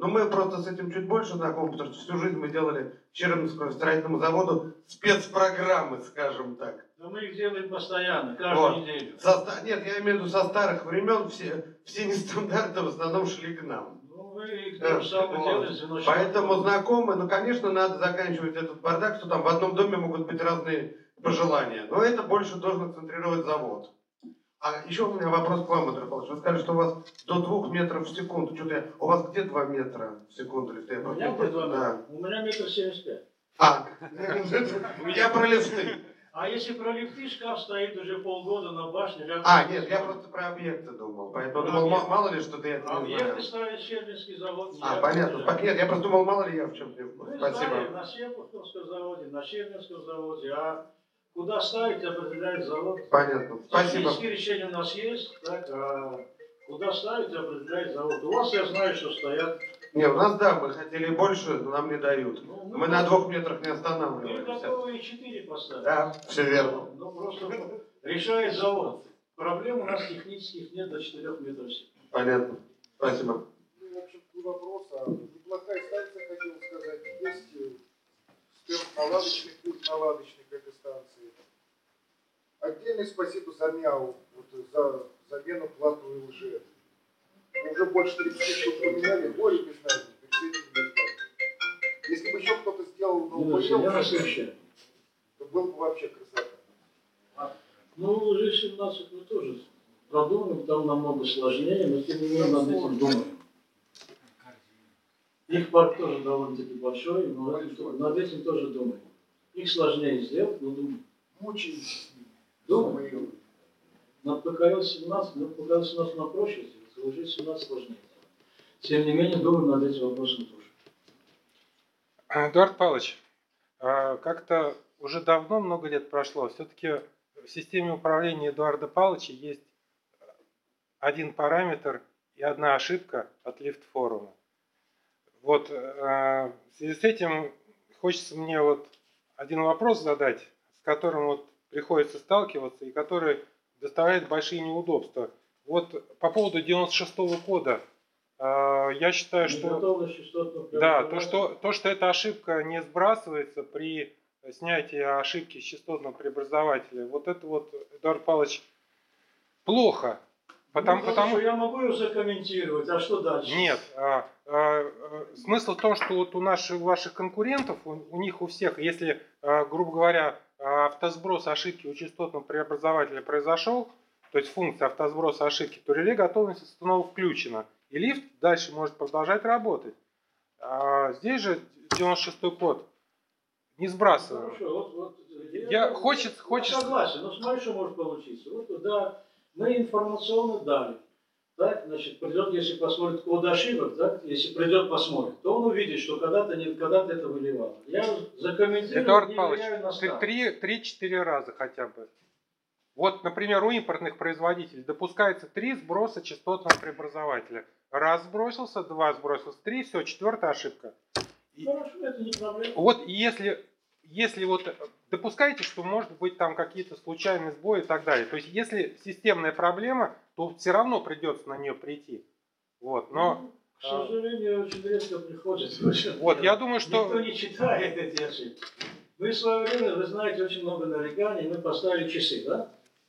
Но мы просто с этим чуть больше знакомы, потому что всю жизнь мы делали Черемскому строительному заводу спецпрограммы, скажем так. Но мы их делаем постоянно, каждую неделю. Нет, я имею в виду со старых времен все нестандарты в основном шли к нам. Ну, вы их тоже самое делаете, но поэтому знакомы, ну, конечно, надо заканчивать этот бардак, что там в одном доме могут быть разные пожелания. Но это больше должен центрировать завод. А еще у меня вопрос к вам, Андрей Павлович. Вы сказали, что у вас до 2 метров в секунду. У вас где 2 метра в секунду? У меня где 2 метра? У меня 1,75 метра. Я про лифты. А если про лифты, шкаф стоит уже полгода на башне. Нет, я просто про объекты думал. Поэтому думал, мало ли что-то я не знаю. Объекты ставит Щербинский завод. Понятно. Нет, я просто думал, мало ли я в чем-то. Спасибо. Мы на Щербинском заводе, на Щербинском заводе, а куда ставить, определяет завод. Понятно. Спасибо. Технические решения у нас есть, так, а куда ставить, определяет завод. У вас, я знаю, что стоят. Не, у нас, да, мы хотели больше, но нам не дают. Мы на 2 метрах не останавливаемся. Мы готовы и 4 поставить. Да, все верно. Ну, просто решает завод. Проблем у нас технических нет до 4 метров в секунду. Понятно. Спасибо. В общем, вопрос. Неплохая станция, хотел сказать. Есть наладочный, пульт наладочный к этой станции. Отдельное спасибо за МЯУ, за замену плату ЛЖ. Уже больше 30 штук поменяли, горе без нас, если бы еще кто-то сделал новый то был бы вообще красота. Ну, уже 17 мы тоже продумаем, там намного сложнее, но тем не менее над этим думаем. Их парк тоже довольно-таки большой, но над этим тоже думаем. Их сложнее сделать, но думаем. Мучаемся с ними. Думаем. На ПКЛ-17, ну, ПКЛ-17 на проще сделать, уже 17 сложнее. Тем не менее, думаем над этим вопросом тоже. Эдуард Павлович, как-то уже давно, много лет прошло, все-таки в системе управления Эдуарда Павловича есть один параметр и одна ошибка от лифт-форума. Вот, в связи с этим хочется мне вот один вопрос задать, с которым вот приходится сталкиваться и который доставляет большие неудобства. Вот по поводу 96-го кода, я считаю, что да, то, что эта ошибка не сбрасывается при снятии ошибки с частотного преобразователя, вот это вот, Эдуард Павлович, плохо. Потому я могу его закомментировать, а что дальше? Нет, смысл в том, что вот у ваших конкурентов, у них у всех, если, грубо говоря, автосброс ошибки у частотного преобразователя произошел, то есть функция автосброса ошибки, то реле готовности снова включена. И лифт дальше может продолжать работать. Здесь же 96-й код не сбрасываем. Хорошо, Хочется... Согласен, но смотри, что может получиться. Вот, да, мы информационно дали. Так, значит, придет, если посмотрит код ошибок, так, если придет посмотрит, то он увидит, что когда-то это выливало. Я закомментирую, Эдуард Павлович, 3-4 раза хотя бы. Вот, например, у импортных производителей допускается 3 сброса частотного преобразователя. Раз сбросился, 2 сбросился, 3, все, 4-я ошибка. Хорошо, это не проблема. Вот если вот допускаете, что может быть там какие-то случайные сбои и так далее. То есть если системная проблема, то все равно придется на нее прийти. Вот, но... К сожалению, очень редко приходится. Вот, я думаю, что... Никто не читает эти ошибки. Мы в свое время, вы знаете, очень много нареканий, мы поставили часы, да?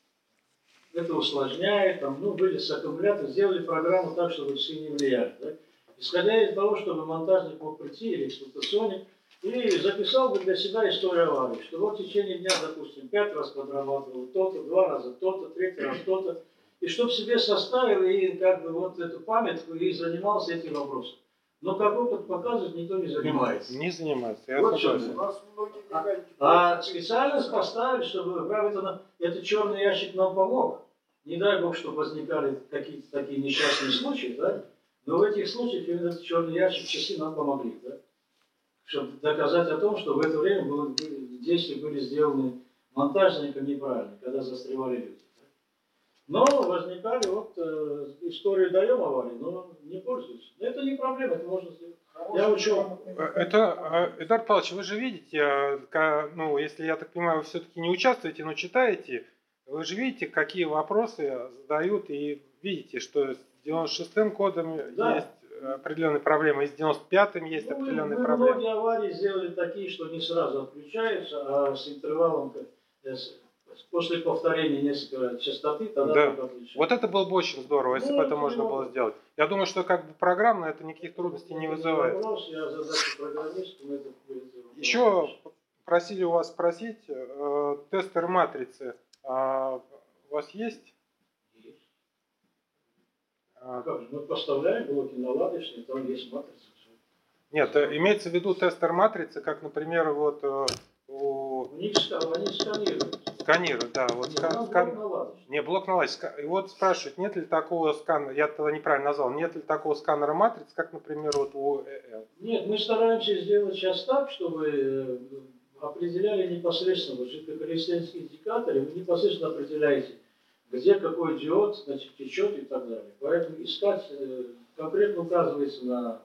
Это усложняет, там, вылез аккумулятор, сделали программу так, чтобы часы не влияли. Да? Исходя из того, чтобы монтажник мог прийти или эксплуатационник, и записал бы для себя историю аварии, что вот в течение дня, допустим, 5 раз подрабатывал то-то, 2 раза то-то, 3 раз то-то, и чтобы себе составил и как бы вот эту памятку и занимался этим вопросом. Но как опыт показывает, никто не занимается. Не занимается, я вот согласен. Специальность поставили, чтобы этот черный ящик нам помог. Не дай бог, чтобы возникали какие-то такие несчастные случаи, да? Но в этих случаях именно этот черный ящик, часы нам помогли, да? Чтобы доказать о том, что в это время действия были сделаны монтажником неправильно, когда застревали люди. Да? Но возникали, вот, историю даем аварии, но не пользуются. Но это не проблема, это можно сделать. Я учу. Это, Эдуард Павлович, вы же видите, если я так понимаю, вы все-таки не участвуете, но читаете, вы же видите, какие вопросы задают, и видите, что с 96-м кодом да. есть определенные проблемы. И с 95-м есть определенные проблемы. Многие аварии сделали такие, что не сразу отключаются, а с интервалом после повторения несколько частоты, тогда Да. только отключаются. Вот это было бы очень здорово, если бы это можно было сделать. Я думаю, что как бы программно это никаких трудностей не вызывает. Вопрос, я задачу программисту, мы это Еще просили у вас спросить, тестер матрицы у вас есть? Есть. Как же, мы поставляем блоки наладочные, там есть матрица. Нет, имеется в виду тестер матрицы, как, например, вот они сканируют. Сканируют, да. Вот блок наладочный. И вот спрашивают, нет ли такого сканера, я тогда неправильно назвал, нет ли такого сканера матриц, как, например, вот у ЭЛ? Нет, мы стараемся сделать сейчас так, чтобы определяли непосредственно, вот жидкокристаллические индикаторы, вы непосредственно определяете, где какой диод, значит, течет и так далее. Поэтому искать конкретно указывается на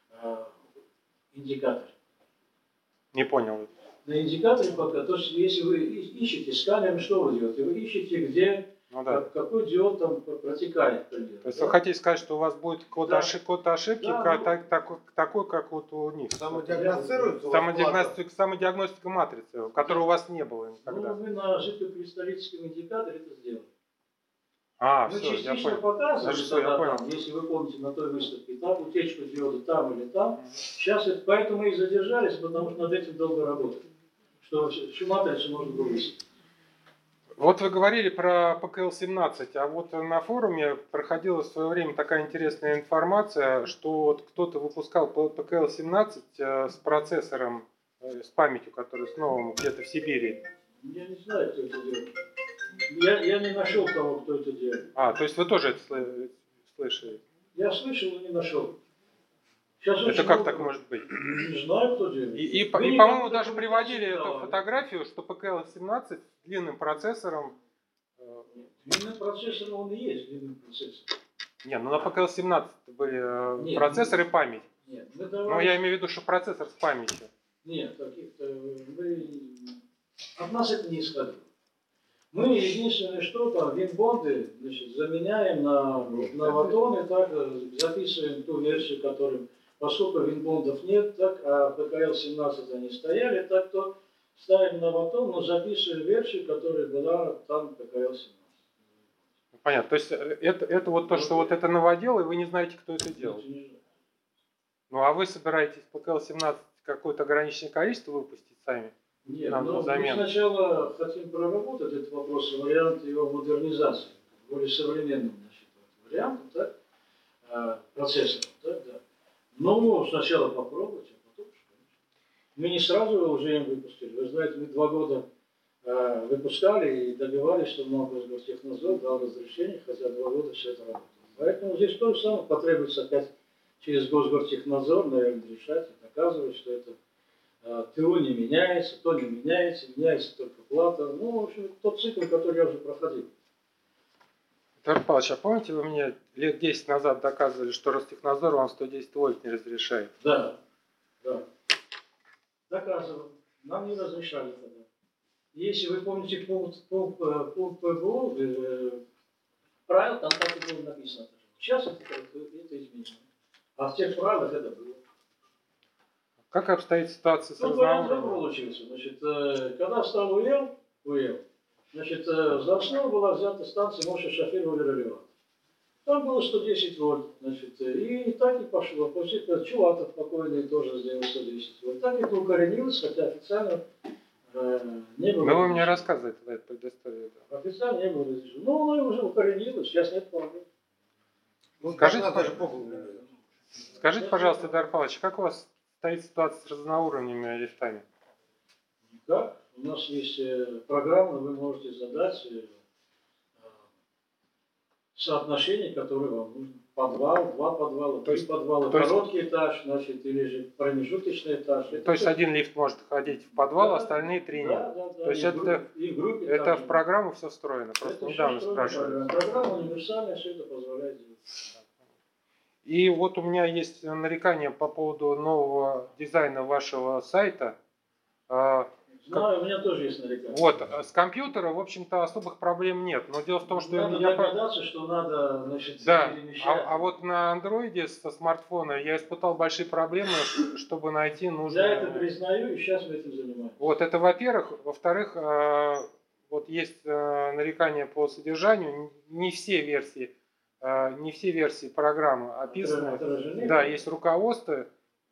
индикатор. Не понял. На индикаторе пока, то есть если вы ищете сканером, что вы делаете? Вы ищете, где какой диод там протекает. Примерно, то есть вы хотите сказать, что у вас будет код ошибки такой, как вот у них. Самодиагностика матрицы, которой у вас не было никогда. Ну, мы на жидкокристаллическом индикаторе это сделали. Мы все, частично показывали, если вы помните, на той выставке, там утечку диода там или там. Сейчас это, поэтому мы и задержались, потому что над этим долго работали. Что всю матрицу можно было высветить. Вот вы говорили про ПКЛ-17, а вот на форуме проходила в свое время такая интересная информация, что вот кто-то выпускал ПКЛ-17 с процессором, с памятью, который с новым где-то в Сибири. Я не знаю, кто это делает. Я не нашел того, кто это делает. То есть вы тоже это слышали? Я слышал, но не нашел. Сейчас это как так может быть? Не знаю, кто делает. И по-моему, даже приводили эту фотографию, что ПКЛ-17 с длинным процессором. Длинный процессор, он и есть длинный процессор. Не, ну на ПКЛ-17 были процессор и память. Нет, но я имею в виду, что процессор с памятью. Нет, от нас это не исходило. Мы единственное, что там, винбонды, значит, заменяем на ватоны, так записываем ту версию, которым, поскольку винбондов нет, так, а ПКЛ-17 они стояли, так то ставим на ватон, но записываем версию, которая была там ПКЛ-17. Понятно. То есть это вот то, что вот это новодел, и вы не знаете, кто это делал. Ну а вы собираетесь ПКЛ-17 какое-то ограниченное количество выпустить сами? Нет, мы сначала хотим проработать этот вопрос, вариант его модернизации, более современным, значит, вариантом, так, процессором, так, да. Но сначала попробовать, а потом, конечно. Мы не сразу его уже им выпустили. Вы знаете, мы 2 года выпускали и добивались, чтобы нам Госгортехнадзор дал разрешение, хотя 2 года все это работало. Поэтому здесь то же самое потребуется опять через Госгортехнадзор, наверное, решать и доказывать, что это ТО не меняется, то не меняется, меняется только плата. Ну, в общем, тот цикл, который я уже проходил. Эдуард Павлович, а помните, вы мне лет 10 назад доказывали, что Ростехнадзор вам 110 вольт не разрешает? Да, да. Доказывал. Нам не разрешали тогда. Если вы помните пункт ПБО, правил, там так и было написано. Сейчас это изменено. А в тех правилах это было. Как обстоит ситуация с разноуровневым? Получился. Значит, когда стал УЭЛ, значит, за основу была взята станция мощи шофировали релевант. Там было 110 вольт, значит, и так и пошло. После Чуватов покойный тоже сделал 110 вольт. Так это укоренилось, хотя официально не было. Но вы мне рассказываете эту предысторию. Да. Официально не было разрешено. Ну, оно уже укоренилось, сейчас нет проблем. Скажите, пожалуйста, Эдуард Павлович, как у вас стоит ситуация с разноуровневыми лифтами? Никак. У нас есть программа, вы можете задать соотношение, которое вам нужно. Подвал, 2 подвала, 3 подвала, короткий этаж, значит, или же промежуточный этаж. То есть один лифт может ходить в подвал, да, остальные 3 нет. Да. То есть это в программу все встроено. Просто недавно спрашивали. Программа универсальная, все это позволяет делать. И вот у меня есть нарекание по поводу нового дизайна вашего сайта. Знаю, у меня тоже есть нарекания. Вот, с компьютера, в общем-то, особых проблем нет. Но дело в том, что надо догадаться, что надо, значит, да. перемещать. А вот на андроиде со смартфона я испытал большие проблемы, чтобы найти нужное. Я это признаю, и сейчас мы этим занимаемся. Вот это, во-первых. Во-вторых, вот есть нарекания по содержанию. Не все версии программы описаны. Отражены. Да, есть руководство,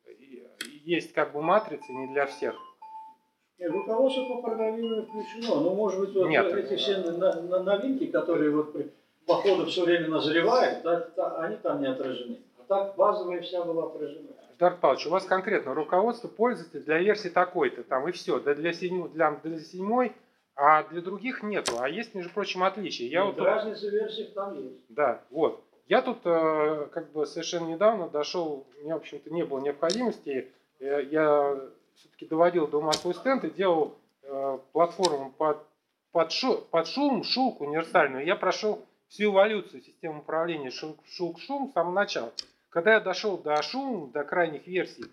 есть как бы матрицы, не для всех. Нет, руководство по программированию включено, но может быть вот эти все новинки, которые вот по ходу все время назревают, они там не отражены. А так базовая вся была отражена. Эдуард Павлович, у вас конкретно руководство пользователя для версии такой-то, там и все, для седьмой, а для других нету. А есть, между прочим, отличия. Разница в версиях там есть. Да, вот. Я тут как бы совершенно недавно дошел, у меня, в общем-то, не было необходимости, я все-таки доводил до ума свой стенд и делал платформу под шулк универсальную. Я прошел всю эволюцию системы управления шулк-шум с самого начала. Когда я дошел до шум, до крайних версий,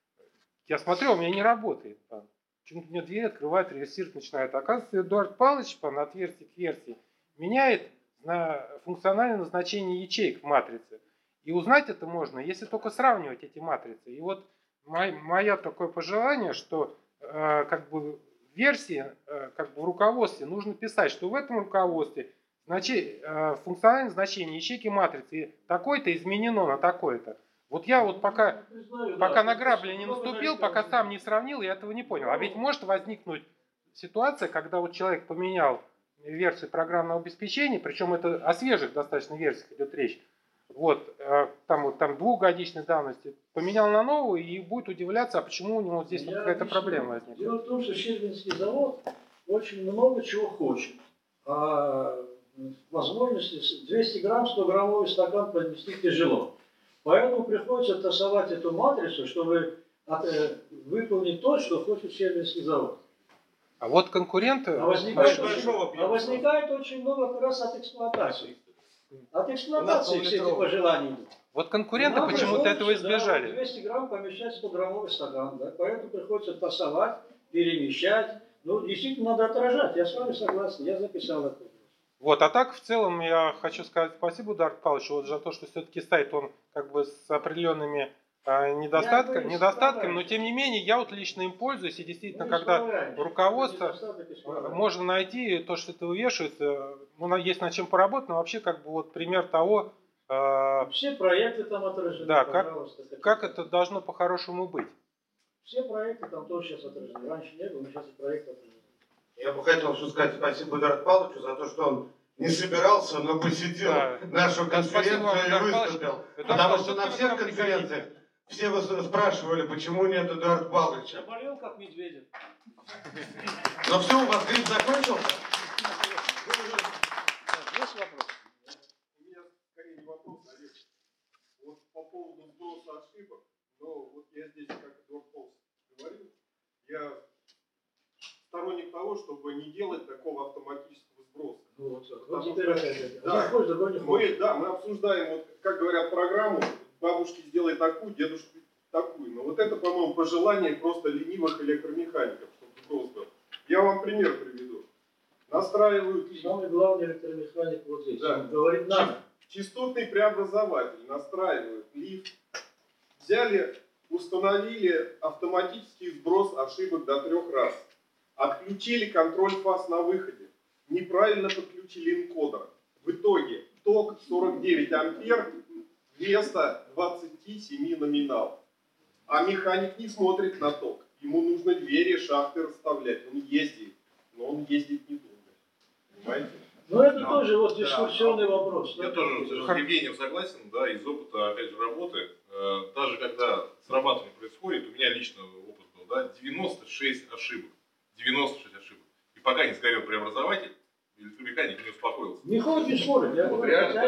я смотрел, у меня не работает. Почему-то мне дверь открывает, реверсировать начинает. Оказывается, Эдуард Павлович от версии к версии меняет на функциональное назначение ячеек в матрице. И узнать это можно, если только сравнивать эти матрицы. И вот мое такое пожелание, что как бы в версии, как бы в руководстве нужно писать, что в этом руководстве функциональное значение ячейки матрицы такое-то изменено на такое-то. Вот я вот пока на грабли не наступил, пока сам не сравнил, я этого не понял. А ведь может возникнуть ситуация, когда вот человек поменял версию программного обеспечения, причем это о свежих достаточно версиях идет речь, вот там двухгодичной давности, поменял на новую и будет удивляться, а почему у него здесь вот какая-то проблема возникла. Дело в том, что Щербинский завод очень много чего хочет. А возможности 200 грамм, 100 граммовый стакан поднести тяжело. Поэтому приходится тасовать эту матрицу, чтобы выполнить то, что хочет Щербинский завод. А вот конкуренты... А возникает очень много как раз от эксплуатации. От эксплуатации все эти пожелания идут. Вот конкуренты почему-то этого избежали. 200 грамм помещать 100-граммовый стакан. Да? Поэтому приходится тасовать, перемещать. Ну, действительно, надо отражать. Я с вами согласен. Я записал это. Вот, а так, в целом, я хочу сказать спасибо Эдуарду Павловичу вот за то, что все-таки сайт, он как бы с определенными недостатками, но тем не менее, я вот лично им пользуюсь, и действительно, когда руководство можно найти, то, что это вывешивается, есть над чем поработать, но вообще, как бы, вот пример того... Все проекты там отражены, да, как это должно по-хорошему быть. Все проекты там тоже сейчас отражены. Раньше не было, но сейчас и проекты отражены. Я бы хотел сказать спасибо Эдуарду Павловичу за то, что он не собирался, но посетил нашу конференцию и выступил. Потому что на всех конференциях все спрашивали, почему нет Эдуарда Павловича. Я болел как Медведев. Но все, у вас грипп закончился? Есть вопрос? У меня скорее не вопрос, а речь. Вот по поводу сброса ошибок, но вот я здесь, как Эдуард Павлович говорил, я сторонник того, чтобы не делать такого автоматического сброса. Мы обсуждаем, вот, как говорят, программу, бабушке сделай такую, дедушке такую. Но вот это, по-моему, пожелание просто ленивых электромехаников, чтобы сброс был. Я вам пример приведу. Настраивают... Самый главный электромеханик вот здесь. Да. Он говорит, надо. Частотный преобразователь настраивают лифт. Взяли, установили автоматический сброс ошибок до 3 раз. Отключили контроль фаз на выходе. Неправильно подключили энкодер. В итоге ток 49 ампер вместо 27 номинал. А механик не смотрит на ток. Ему нужно двери, шахты расставлять. Он ездит. Но он ездит недолго. Понимаете? Ну это тоже вот дискуссионный вопрос. Я тоже с Евгением согласен, да, из опыта, опять же, работы. Даже когда срабатывание происходит, у меня лично опыт был, да, 96 ошибок. 96 ошибок. И пока не сгорел преобразователь, электромеханик не успокоился. Не ходит, не спорит. Я говорю, хотя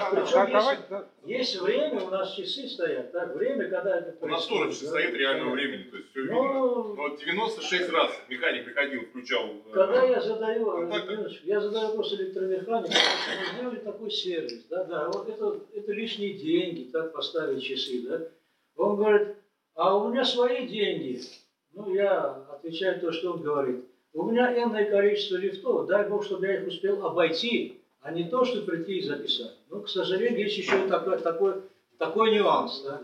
есть время, у нас часы стоят, так, время, когда это происходит. У нас тоже часы стоят реального времени, то есть все видно. Но 96 раз механик приходил, включал... Когда я задаю вопрос электромеханику, мы сделали такой сервис, да, вот это лишние деньги, так, поставить часы, да. Он говорит, а у меня свои деньги, Ну, я отвечаю то, что он говорит. У меня энное количество лифтов, дай бог, чтобы я их успел обойти, а не то, что прийти и записать. Но, к сожалению, есть еще такой нюанс. Да?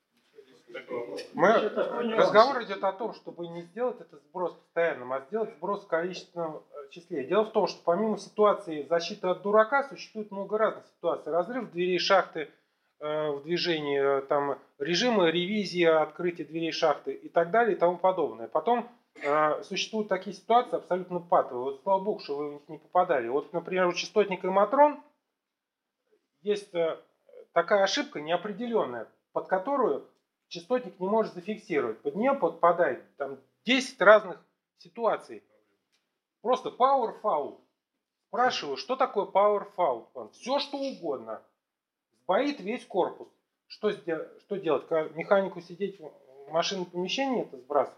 Разговор идет о том, чтобы не сделать этот сброс постоянным, а сделать сброс в количественном числе. Дело в том, что помимо ситуации защиты от дурака, существует много разных ситуаций. Разрыв дверей шахты в движении, там, режимы ревизии, открытия дверей шахты и так далее и тому подобное. Потом существуют такие ситуации абсолютно патовые. Вот слава богу, что вы в них не попадали. Вот, например, у частотника Матрон есть такая ошибка неопределенная, под которую частотник не может зафиксировать. Под нее подпадает там 10 разных ситуаций. Просто power fault. Спрашиваю, что такое power fault? Все что угодно. Сбоит весь корпус. Что делать? Механику сидеть в машинном помещении это сбрасывать?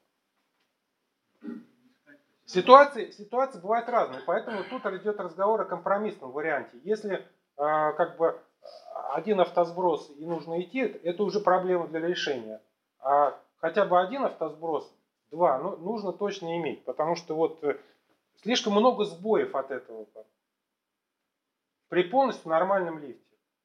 Ситуации бывают разные, поэтому тут идет разговор о компромиссном варианте. Если как бы один автосброс и нужно идти, это уже проблема для решения. А хотя бы один автосброс, два, нужно точно иметь, потому что вот слишком много сбоев от этого при полностью нормальном лифте.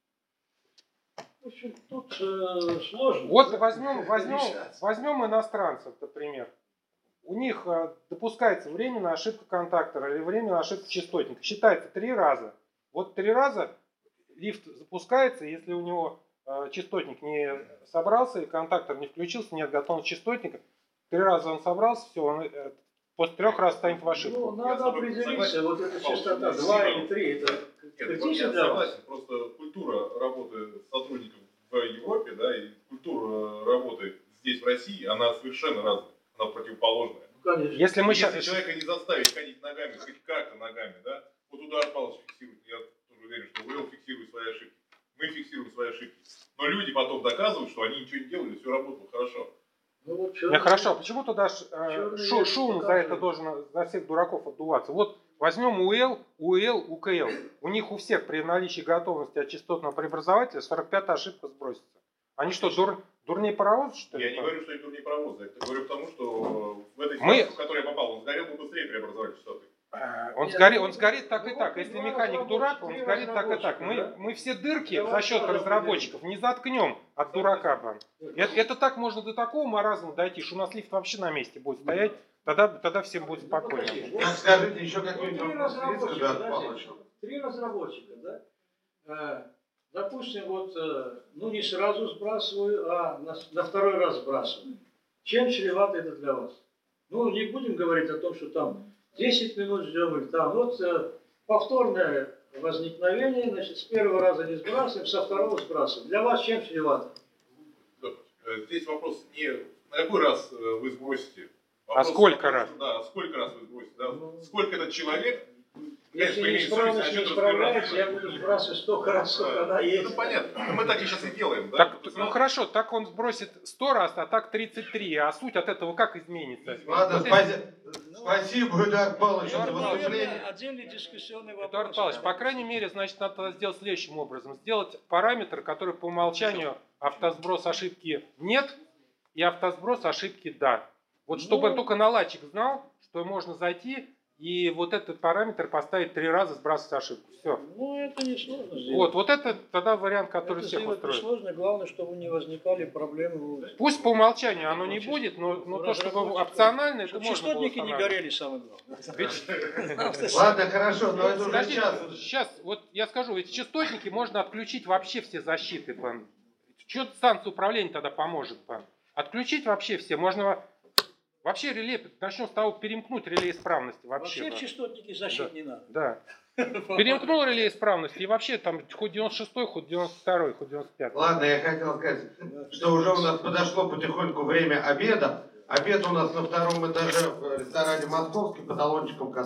В общем, тут сложно. Вот возьмем иностранцев, например. У них допускается временная ошибка контактора или временная ошибка частотника. Считается 3 раза. Вот 3 раза лифт запускается, если у него частотник не собрался и контактор не включился, нет готовности частотника. 3 раза он собрался, все, он после 3 раз станет в ошибку. Ну, надо определиться, вот эта частота 2 или 3, это критично для вас? Согласен, просто культура работы сотрудников в Европе, да, и культура работы здесь, в России, она совершенно разная. Она противоположная. Ну, конечно. Если человека не заставить ходить ногами, хоть как-то ногами, да, вот удар Павлович фиксирует, я тоже уверен, что ВЛ фиксирует свои ошибки, мы фиксируем свои ошибки. Но люди потом доказывают, что они ничего не делали, все работало хорошо. Ну, вот хорошо, почему туда шум за это должен за всех дураков отдуваться? Вот возьмем УЛ, УКЛ. У них у всех при наличии готовности от частотного преобразователя 45-я ошибка сбросится. Они что, дурнее паровоза, что ли? Я не говорю, что они дурнее паровоза. Я говорю потому, что в этой ситуации, в которой я попал, он сгорел бы быстрее преобразовать частоты. Он сгорит так и так. Если механик дурак, он сгорит так и так. Мы все дырки за счет разработчиков не заткнем от дурака. Это так можно до такого маразма дойти, что у нас лифт вообще на месте будет стоять, тогда всем будет спокойно. Скажите, еще какой-нибудь 3 разработчика, да? Допустим, вот, не сразу сбрасываю, а на 2-й раз сбрасываю. Чем чревато это для вас? Ну, не будем говорить о том, что там 10 минут ждем, или там, вот повторное возникновение, значит, с 1-го раза не сбрасываем, со 2-го сбрасываем. Для вас чем чревато? Здесь вопрос не на какой раз вы сбросите. Вопрос, сколько раз? Да, сколько раз вы сбросите. Да? Сколько этот человек... Если неисправность не справляется, я буду сбрасывать столько раз, сколько она есть. Ну понятно, мы так и сейчас и делаем. Да? Так, ну хорошо, так он сбросит 100 раз, а так 33, а суть от этого как изменится? Ладно, спасибо, Эдуард Павлович, за выступление. Отдельный дискуссионный вопрос. Эдуард Павлович, по крайней мере, значит, надо сделать следующим образом. Сделать параметр, который по умолчанию автосброс ошибки нет и автосброс ошибки да. Вот чтобы он только наладчик знал, что можно зайти и вот этот параметр поставить 3 раза, сбрасывать ошибку. Все. Ну, это не сложно сделать. Вот это тогда вариант, который это всех устроит. Это сложно, главное, чтобы не возникали проблемы. Пусть по умолчанию оно не будет, но то, чтобы опционально, это можно частотники не горели, самое главное. Ладно, хорошо, но это уже сейчас, вот я скажу, эти частотники можно отключить вообще все защиты. Что станция управления тогда поможет? Отключить вообще все. Можно... Вообще реле, начнем с того, перемкнуть реле исправности. Вообще в частотники защит не надо. Да. Перемкнул реле исправности и вообще там хоть 96-й, хоть 92-й, хоть 95-й. Ладно, я хотел сказать, что уже у нас подошло потихоньку время обеда. Обед у нас на 2-м этаже в ресторане «Московский» по талончикам.